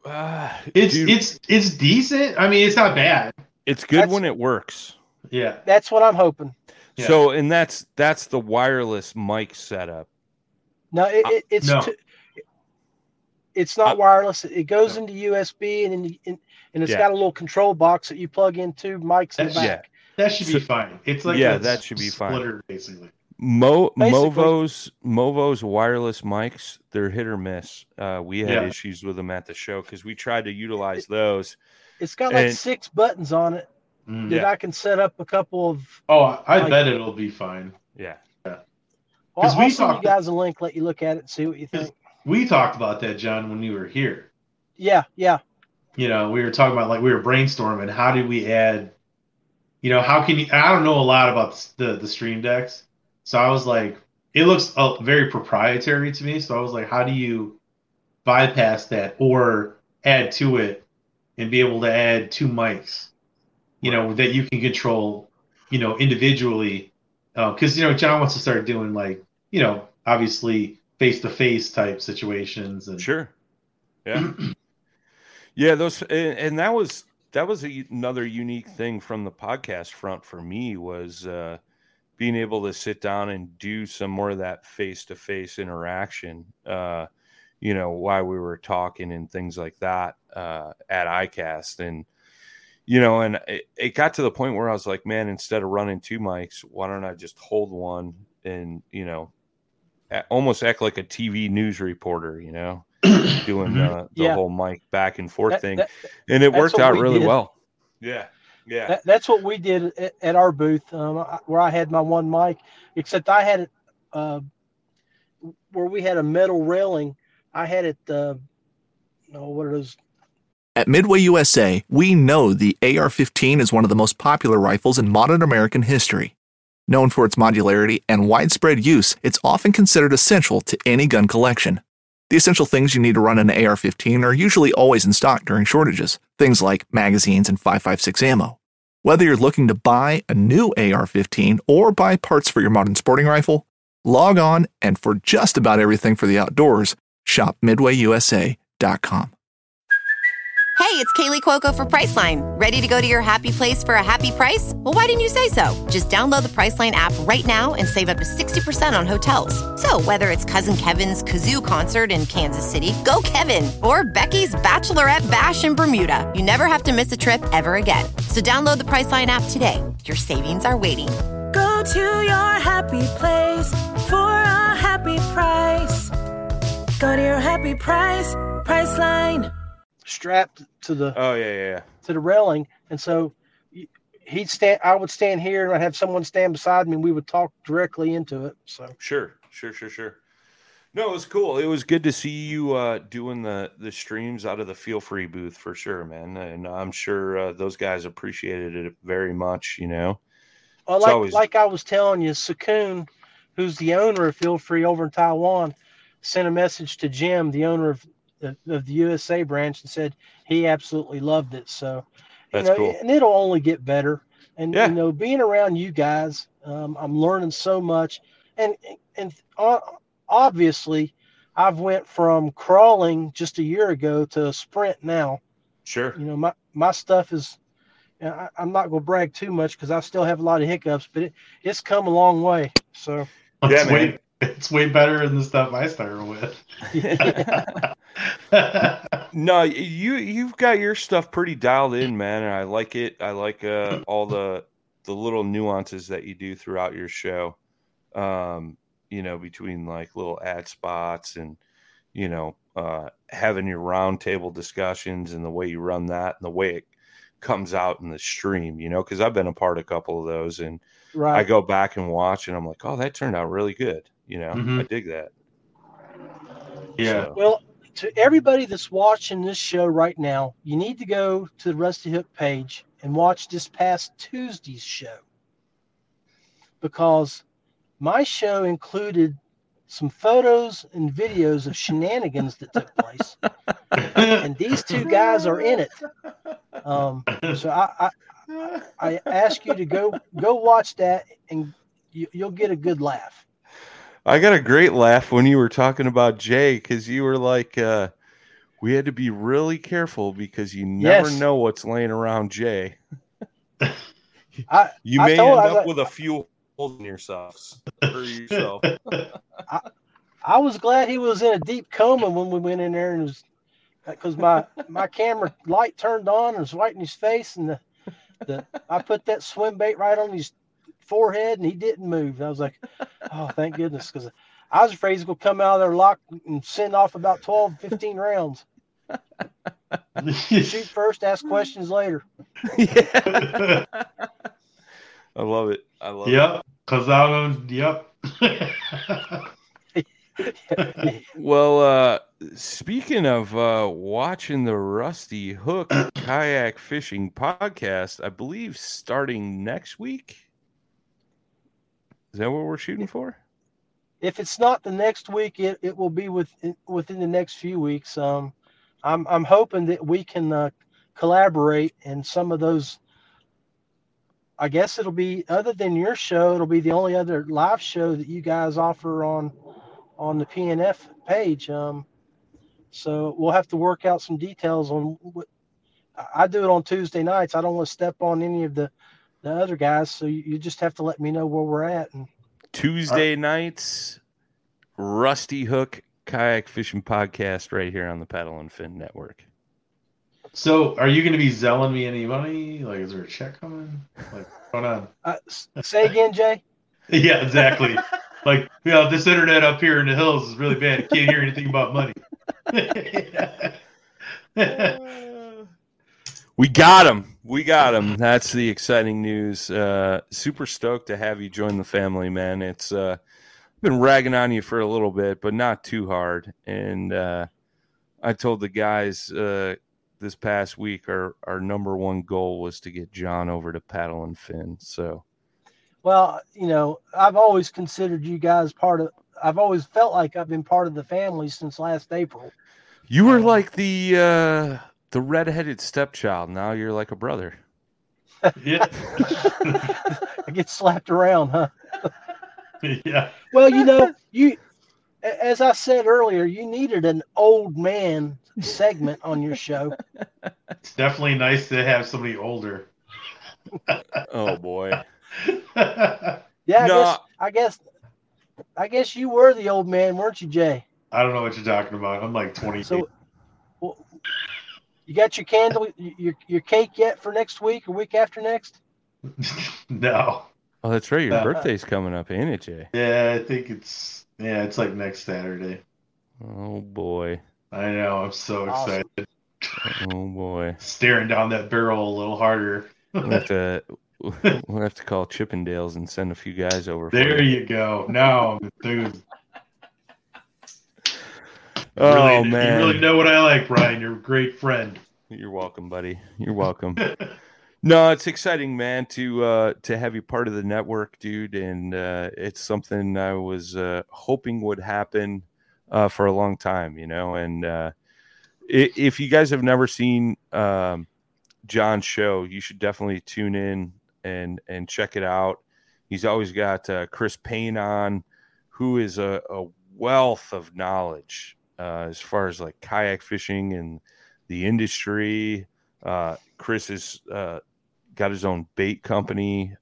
It's decent. I mean, it's not bad. It's good when it works. Yeah, that's what I'm hoping. Yeah. So, and that's the wireless mic setup. No, it's no. It's not wireless. It goes into USB, and it's got a little control box that you plug into mics in the back. That should be fine. It's like that should be splitter, basically. Movo's wireless mics, they're hit or miss. We had issues with them at the show because we tried to utilize those. It's got like 6 buttons on it that I can set up a couple of. Oh, I bet it'll be fine. Yeah. Well, I'll send you guys a link, let you look at it and see what you think. We talked about that, John, when you were here. Yeah. We were talking about, we were brainstorming, how do we add, how can you, I don't know a lot about the Stream Decks. So I was like, it looks very proprietary to me. So I was like, how do you bypass that or add to it and be able to add 2 mics, that you can control, individually. Because, John wants to start doing obviously face-to-face type situations. And sure. Yeah. Yeah. Those, and that was another unique thing from the podcast front for me was, being able to sit down and do some more of that face-to-face interaction, while we were talking and things like that, at ICAST. And, and it got to the point where I was like, man, instead of running 2 mics, why don't I just hold one and, almost act like a TV news reporter, doing the whole mic back and forth thing. And it worked out really well. Yeah. Yeah, that's what we did at our booth, where I had my 1 mic, except I had it where we had a metal railing. I had it Oh, what are those? At Midway USA, we know the AR-15 is one of the most popular rifles in modern American history. Known for its modularity and widespread use, it's often considered essential to any gun collection. The essential things you need to run an AR-15 are usually always in stock during shortages, things like magazines and 5.56 ammo. Whether you're looking to buy a new AR-15 or buy parts for your modern sporting rifle, log on and for just about everything for the outdoors, shop MidwayUSA.com. Hey, it's Kaylee Cuoco for Priceline. Ready to go to your happy place for a happy price? Well, why didn't you say so? Just download the Priceline app right now and save up to 60% on hotels. So whether it's Cousin Kevin's Kazoo Concert in Kansas City, go Kevin, or Becky's Bachelorette Bash in Bermuda, you never have to miss a trip ever again. So download the Priceline app today. Your savings are waiting. Go to your happy place for a happy price. Go to your happy price, Priceline. Strapped to the to the railing, and so he'd stand. I would stand here, and I'd have someone stand beside me, and we would talk directly into it. So sure. No, it was cool. It was good to see you doing the streams out of the Feel Free booth for sure, man. And I'm sure those guys appreciated it very much. You know, well, like I was telling you, Sakun, who's the owner of Feel Free over in Taiwan, sent a message to Jim, the owner of the USA branch, and said he absolutely loved it. So that's cool, and it'll only get better. And being around you guys, I'm learning so much. And obviously, I've went from crawling just a year ago to a sprint now. Sure. My stuff is. I'm not going to brag too much because I still have a lot of hiccups, but it's come a long way. So it's way better than the stuff I started with. No, you've got your stuff pretty dialed in, man, and I like it. I like all the little nuances that you do throughout your show. Between like little ad spots and having your roundtable discussions and the way you run that and the way it comes out in the stream. Because I've been a part of a couple of those, and I go back and watch, and I'm like, oh, that turned out really good. I dig that. Yeah. So. Well, to everybody that's watching this show right now, you need to go to the Rusty Hook page and watch this past Tuesday's show, because my show included some photos and videos of shenanigans that took place, and these two guys are in it. So I ask you to go watch that, and you'll get a good laugh. I got a great laugh when you were talking about Jay, because you were like, we had to be really careful because you never know what's laying around Jay. You may end up with a few holes in yourself. I was glad he was in a deep coma when we went in there, and because my camera light turned on and was right in his face, and I put that swim bait right on his forehead, and he didn't move. I was like, oh, thank goodness, because I was afraid he's going to come out of there locked and send off about 12, 15 rounds. Shoot first, ask questions later. Yeah. I love it. Yep, because Well, speaking of watching the Rusty Hook Kayak Fishing Podcast, I believe starting next week. Is that what we're shooting for? If it's not the next week, it will be within the next few weeks. I'm hoping that we can collaborate in some of those. I guess it'll be, other than your show, it'll be the only other live show that you guys offer on the PNF page. So we'll have to work out some details on what I do it on Tuesday nights. I don't want to step on any of the other guys, so you just have to let me know where we're at. And Tuesday nights, Rusty Hook Kayak Fishing Podcast right here on the Paddle and Fin Network. So are you going to be zelling me any money? Like, is there a check coming? Like, what's going on? Say again, Jay? Yeah, exactly. Like, this internet up here in the hills is really bad. I can't hear anything about money. We got him. That's the exciting news. Super stoked to have you join the family, man. It's been ragging on you for a little bit, but not too hard. And I told the guys this past week our number one goal was to get John over to Paddle and Fin. So, well, I've always considered you guys I've always felt like I've been part of the family since last April. You were like the redheaded stepchild. Now you're like a brother. Yeah. I get slapped around, huh? Yeah. Well, you, as I said earlier, you needed an old man segment on your show. It's definitely nice to have somebody older. Oh boy. Yeah, No. I guess you were the old man, weren't you, Jay? I don't know what you're talking about. I'm like 28. So, well, you got your candle, your cake yet for next week or week after next? No. Oh, that's right. Your birthday's coming up, ain't it, Jay? Yeah, I think it's like next Saturday. Oh boy. I know. I'm so Awesome. excited. Oh boy. Staring down that barrel a little harder. We'll have to call Chippendales and send a few guys over. There for you go. Now I'm enthused. Oh You man. really know what I like, Brian. You're a great friend. You're welcome, buddy. You're welcome. No, it's exciting, man, to have you part of the network, dude, and it's something I was hoping would happen for a long time, and if you guys have never seen John's show, you should definitely tune in and check it out. He's always got Chris Payne on, who is a wealth of knowledge as far as like kayak fishing and the industry. Chris is got his own bait company.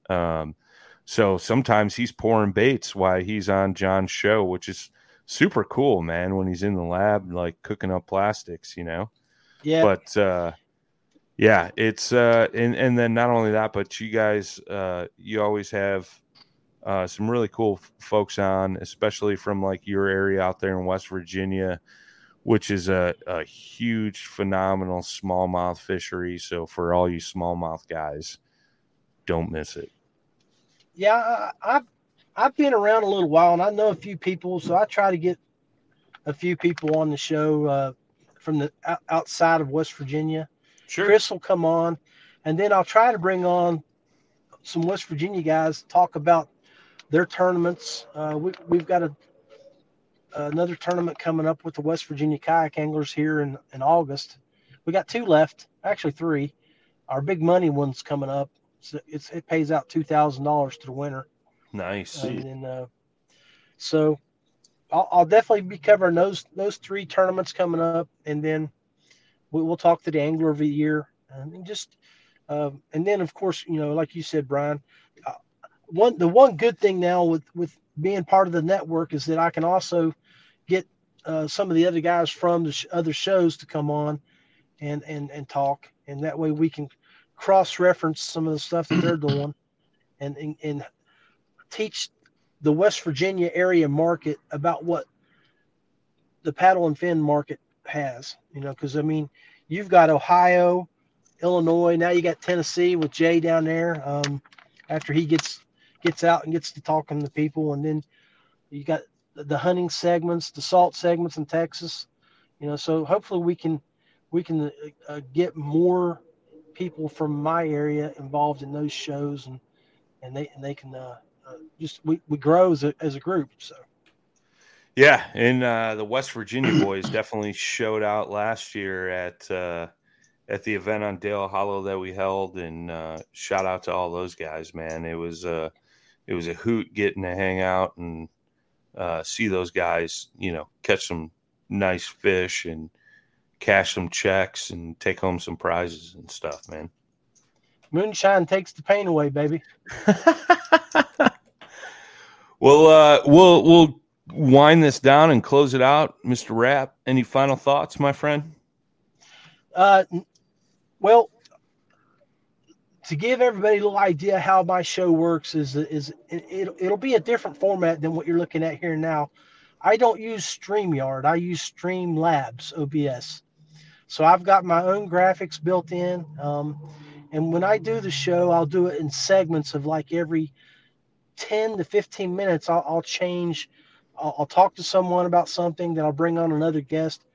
So sometimes he's pouring baits while he's on John's show, which is super cool, man, when he's in the lab, like cooking up plastics, Yeah. But yeah, it's and then not only that, but you guys, you always have some really cool folks on, especially from like your area out there in West Virginia, which is a huge, phenomenal smallmouth fishery. So for all you smallmouth guys, don't miss it. Yeah, I've been around a little while, and I know a few people, so I try to get a few people on the show from the outside of West Virginia. Sure. Chris will come on, and then I'll try to bring on some West Virginia guys to talk about their tournaments. We've got another tournament coming up with the West Virginia kayak anglers here in August. We got 2 left, actually 3. Our big money one's coming up. So it pays out $2,000 to the winner. Nice. And then, so I'll definitely be covering those 3 tournaments coming up, and then we'll talk to the angler of the year, and just and then of course, like you said, Brian, the one good thing now with being part of the network is that I can also get some of the other guys from the other shows to come on and talk, and that way we can cross-reference some of the stuff that they're doing and teach the West Virginia area market about what the paddle and fin market has, because I mean, you've got Ohio, Illinois, now you got Tennessee with Jay down there. After he gets out and gets to talking to people, and then you got the hunting segments, the salt segments in Texas, so hopefully we can get more people from my area involved in those shows, and they can we grow as a group. So yeah, and the West Virginia boys definitely showed out last year at the event on Dale Hollow that we held, and shout out to all those guys, man. It was a hoot getting to hang out and see those guys, catch some nice fish and cash some checks and take home some prizes and stuff, man. Moonshine takes the pain away, baby. Well, we'll wind this down and close it out. Mr. Rapp, any final thoughts, my friend? Well, to give everybody a little idea how my show works is it'll be a different format than what you're looking at here now. I don't use StreamYard. I use Streamlabs OBS. So I've got my own graphics built in. And when I do the show, I'll do it in segments of like every 10 to 15 minutes. I'll change. I'll talk to someone about something. Then I'll bring on another guest.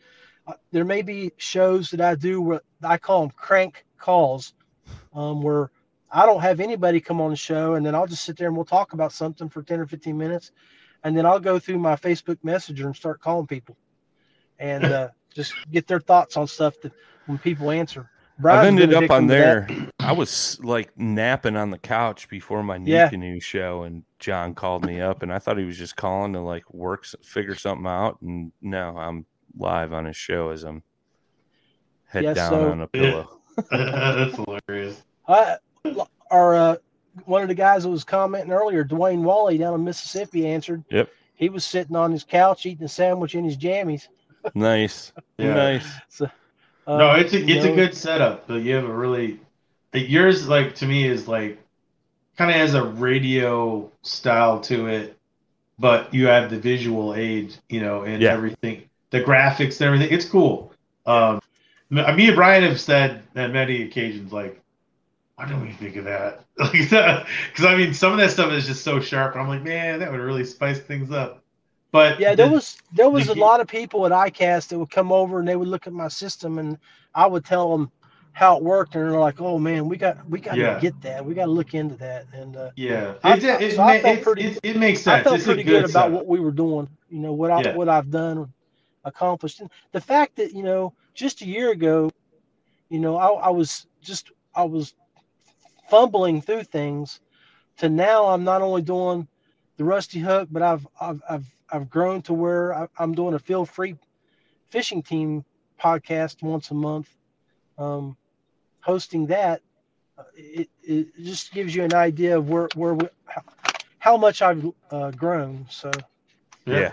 there may be shows that I do where I call them crank calls, where I don't have anybody come on the show, and then I'll just sit there and we'll talk about something for 10 or 15 minutes, and then I'll go through my Facebook Messenger and start calling people, and just get their thoughts on stuff that when people answer. I've Brian's ended been a up on victim of there. that. I was like napping on the couch before my new Yeah. canoe show, and John called me up, and I thought he was just calling to like figure something out. And no, I'm live on his show as I'm head Yeah, down so- on a pillow. That's hilarious. One of the guys that was commenting earlier, Dwayne Wally down in Mississippi, answered. Yep. He was sitting on his couch eating a sandwich in his jammies. Nice. Yeah. Nice. So, No, it's a you know, good setup. But you have a really yours, like, to me, is like kind of has a radio style to it, but you have the visual aid, and Yeah. everything, the graphics and everything. It's cool. Me and Brian have said on many occasions, like, why don't we think of that? Because I mean, some of that stuff is just so sharp, and I'm like, man, that would really spice things up. But Yeah, there was a the- lot of people at ICAST that would come over and they would look at my system, and I would tell them how it worked, and they're like, "Oh man, we got Yeah. to get that. We got to look into that." And yeah, I it makes sense. I felt It's pretty a good about setup. what we were doing. What Yeah. I've done, accomplished, and the fact that just a year ago, I was fumbling through things, to now I'm not only doing the Rusty Hook, but I've grown to where I'm doing a Feel Free Fishing Team podcast once a month, hosting that. It just gives you an idea of how much I've grown. So Yeah.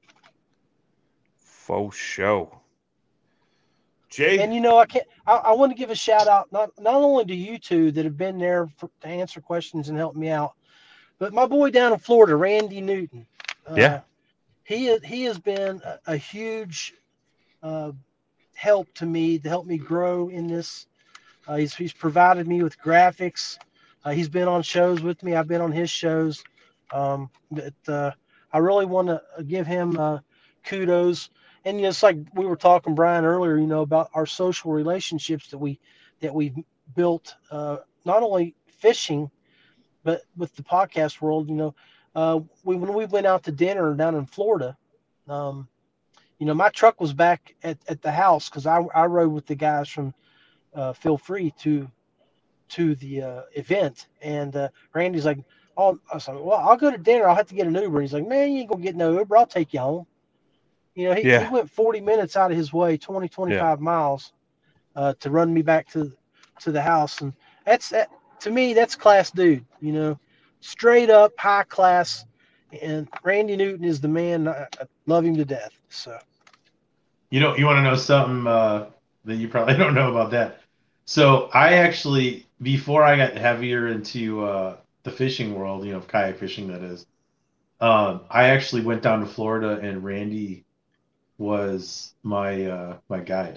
Faux show. Jay. and I want to give a shout out not only to you two that have been there to answer questions and help me out, but my boy down in Florida, Randy Newton. Yeah. He has been a huge help to me to help me grow in this. He's provided me with graphics. He's been on shows with me. I've been on his shows. I really want to give him kudos. And it's like we were talking, Brian, earlier, about our social relationships that we've built, not only fishing, but with the podcast world. When we went out to dinner down in Florida, my truck was back at the house because I rode with the guys from Feel Free to the event, and Randy's like, "Oh," I was like, "Well, I'll go to dinner. I'll have to get an Uber." He's like, "Man, you ain't gonna get no Uber. I'll take you home." He went 40 minutes out of his way, 25 miles, to run me back to the house, and to me, that's class dude. Straight up high class, and Randy Newton is the man. I love him to death. So, You want to know something that you probably don't know about that? So I actually, before I got heavier into the fishing world, kayak fishing, that is, I actually went down to Florida, and Randy was my guide.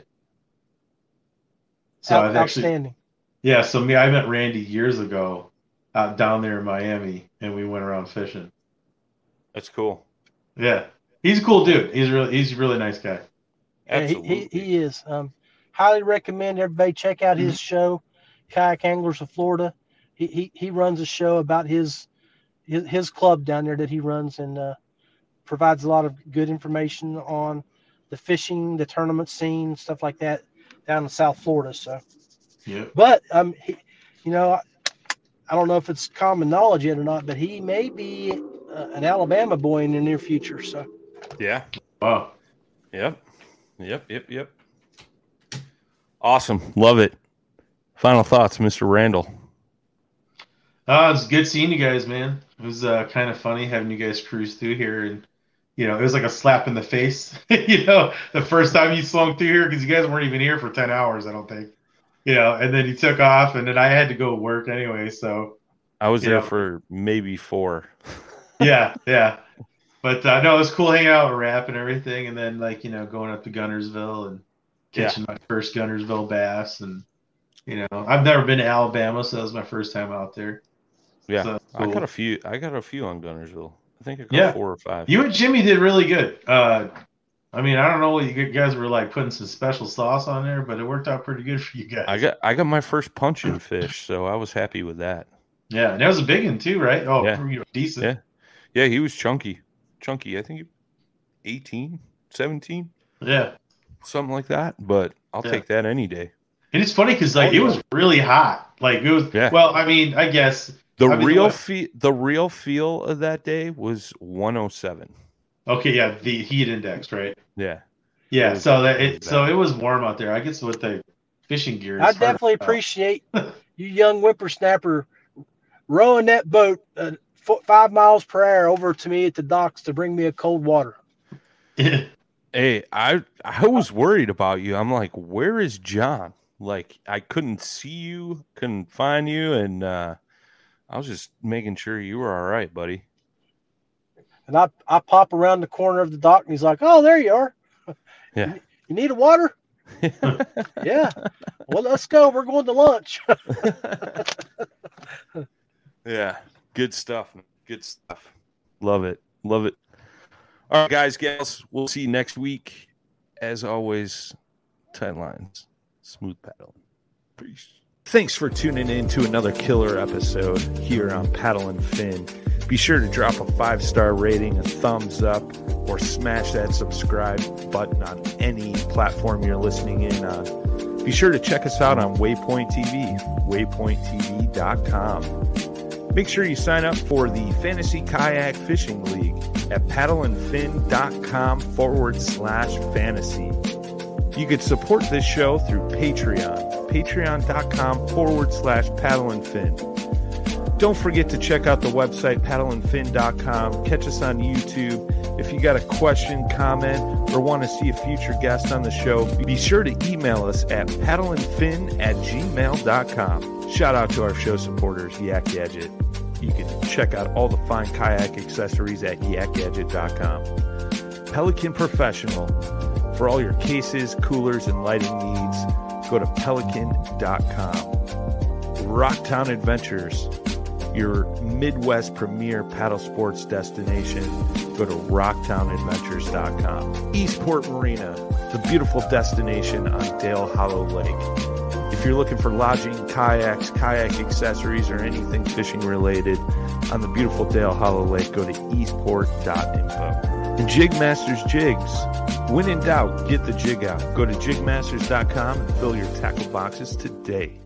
So I've actually, outstanding. yeah. So I met Randy years ago out down there in Miami, and we went around fishing. That's cool. Yeah, he's a cool dude. He's a really nice guy. Yeah, Absolutely. he is. Highly recommend everybody check out his show, Kayak Anglers of Florida. He runs a show about his club down there that he runs, and provides a lot of good information on the fishing, the tournament scene, stuff like that down in South Florida. So, Yeah. but I don't know if it's common knowledge yet or not, but he may be an Alabama boy in the near future. So, Yeah. Wow. Yep. Awesome. Love it. Final thoughts, Mr. Randall. It's good seeing you guys, man. It was kind of funny having you guys cruise through here, and it was like a slap in the face. The first time you swung through here, because you guys weren't even here for 10 hours, I don't think. And then you took off, and then I had to go work anyway. So I was there for maybe 4. yeah. But no, it was cool hanging out with Rap and everything, and then going up to Gunnersville and catching my first Gunnersville bass, and I've never been to Alabama, so that was my first time out there. Yeah, So, I cool. got a few on Gunnersville. I think I got 4 or 5. You and Jimmy did really good. I I mean, I don't know what you guys were like putting some special sauce on there, but it worked out pretty good for you guys. I got my first punch-in fish, so I was happy with that. Yeah, and that was a big one too, right? Oh, yeah. Decent. Yeah, he was chunky. I think 18, 17. Yeah. Something like that, but I'll take that any day. And it's funny because it was really hot. Like it was. Yeah. Well, I mean, I guess the real feel of that day was 107. Okay, yeah, the heat index, right? Yeah. Yeah. So it was warm out there. I guess with the fishing gear. I definitely appreciate you young whippersnapper rowing that boat 5 miles per hour over to me at the docks to bring me a cold water. Hey, I was worried about you. I'm like, where is John? Like, I couldn't see you, couldn't find you, and I was just making sure you were all right, buddy. And I pop around the corner of the dock, and he's like, "Oh, there you are. Yeah. You need a water?" Yeah. Well, let's go. We're going to lunch. Yeah. Good stuff. Good stuff. Love it. Love it. All right, guys, gals, we'll see you next week. As always, tight lines, smooth paddling. Peace. Thanks for tuning in to another killer episode here on Paddle and Fin. Be sure to drop a 5-star rating, a thumbs up, or smash that subscribe button on any platform you're listening in on. Be sure to check us out on Waypoint TV, waypointtv.com. Make sure you sign up for the Fantasy Kayak Fishing League at paddleandfin.com/fantasy. You can support this show through Patreon, patreon.com/paddleandfin. Don't forget to check out the website, paddleandfin.com. Catch us on YouTube. If you got a question, comment, or want to see a future guest on the show, be sure to email us at paddleandfin@gmail.com. Shout out to our show supporters, Yak Gadget. You can check out all the fine kayak accessories at yakgadget.com. Pelican Professional. For all your cases, coolers, and lighting needs, go to pelican.com. Rocktown Adventures, your Midwest premier paddle sports destination. Go to rocktownadventures.com. Eastport Marina, the beautiful destination on Dale Hollow Lake. If you're looking for lodging, kayaks, kayak accessories, or anything fishing related on the beautiful Dale Hollow Lake, go to eastport.info. And Jigmasters Jigs. When in doubt, get the jig out. Go to jigmasters.com and fill your tackle boxes today.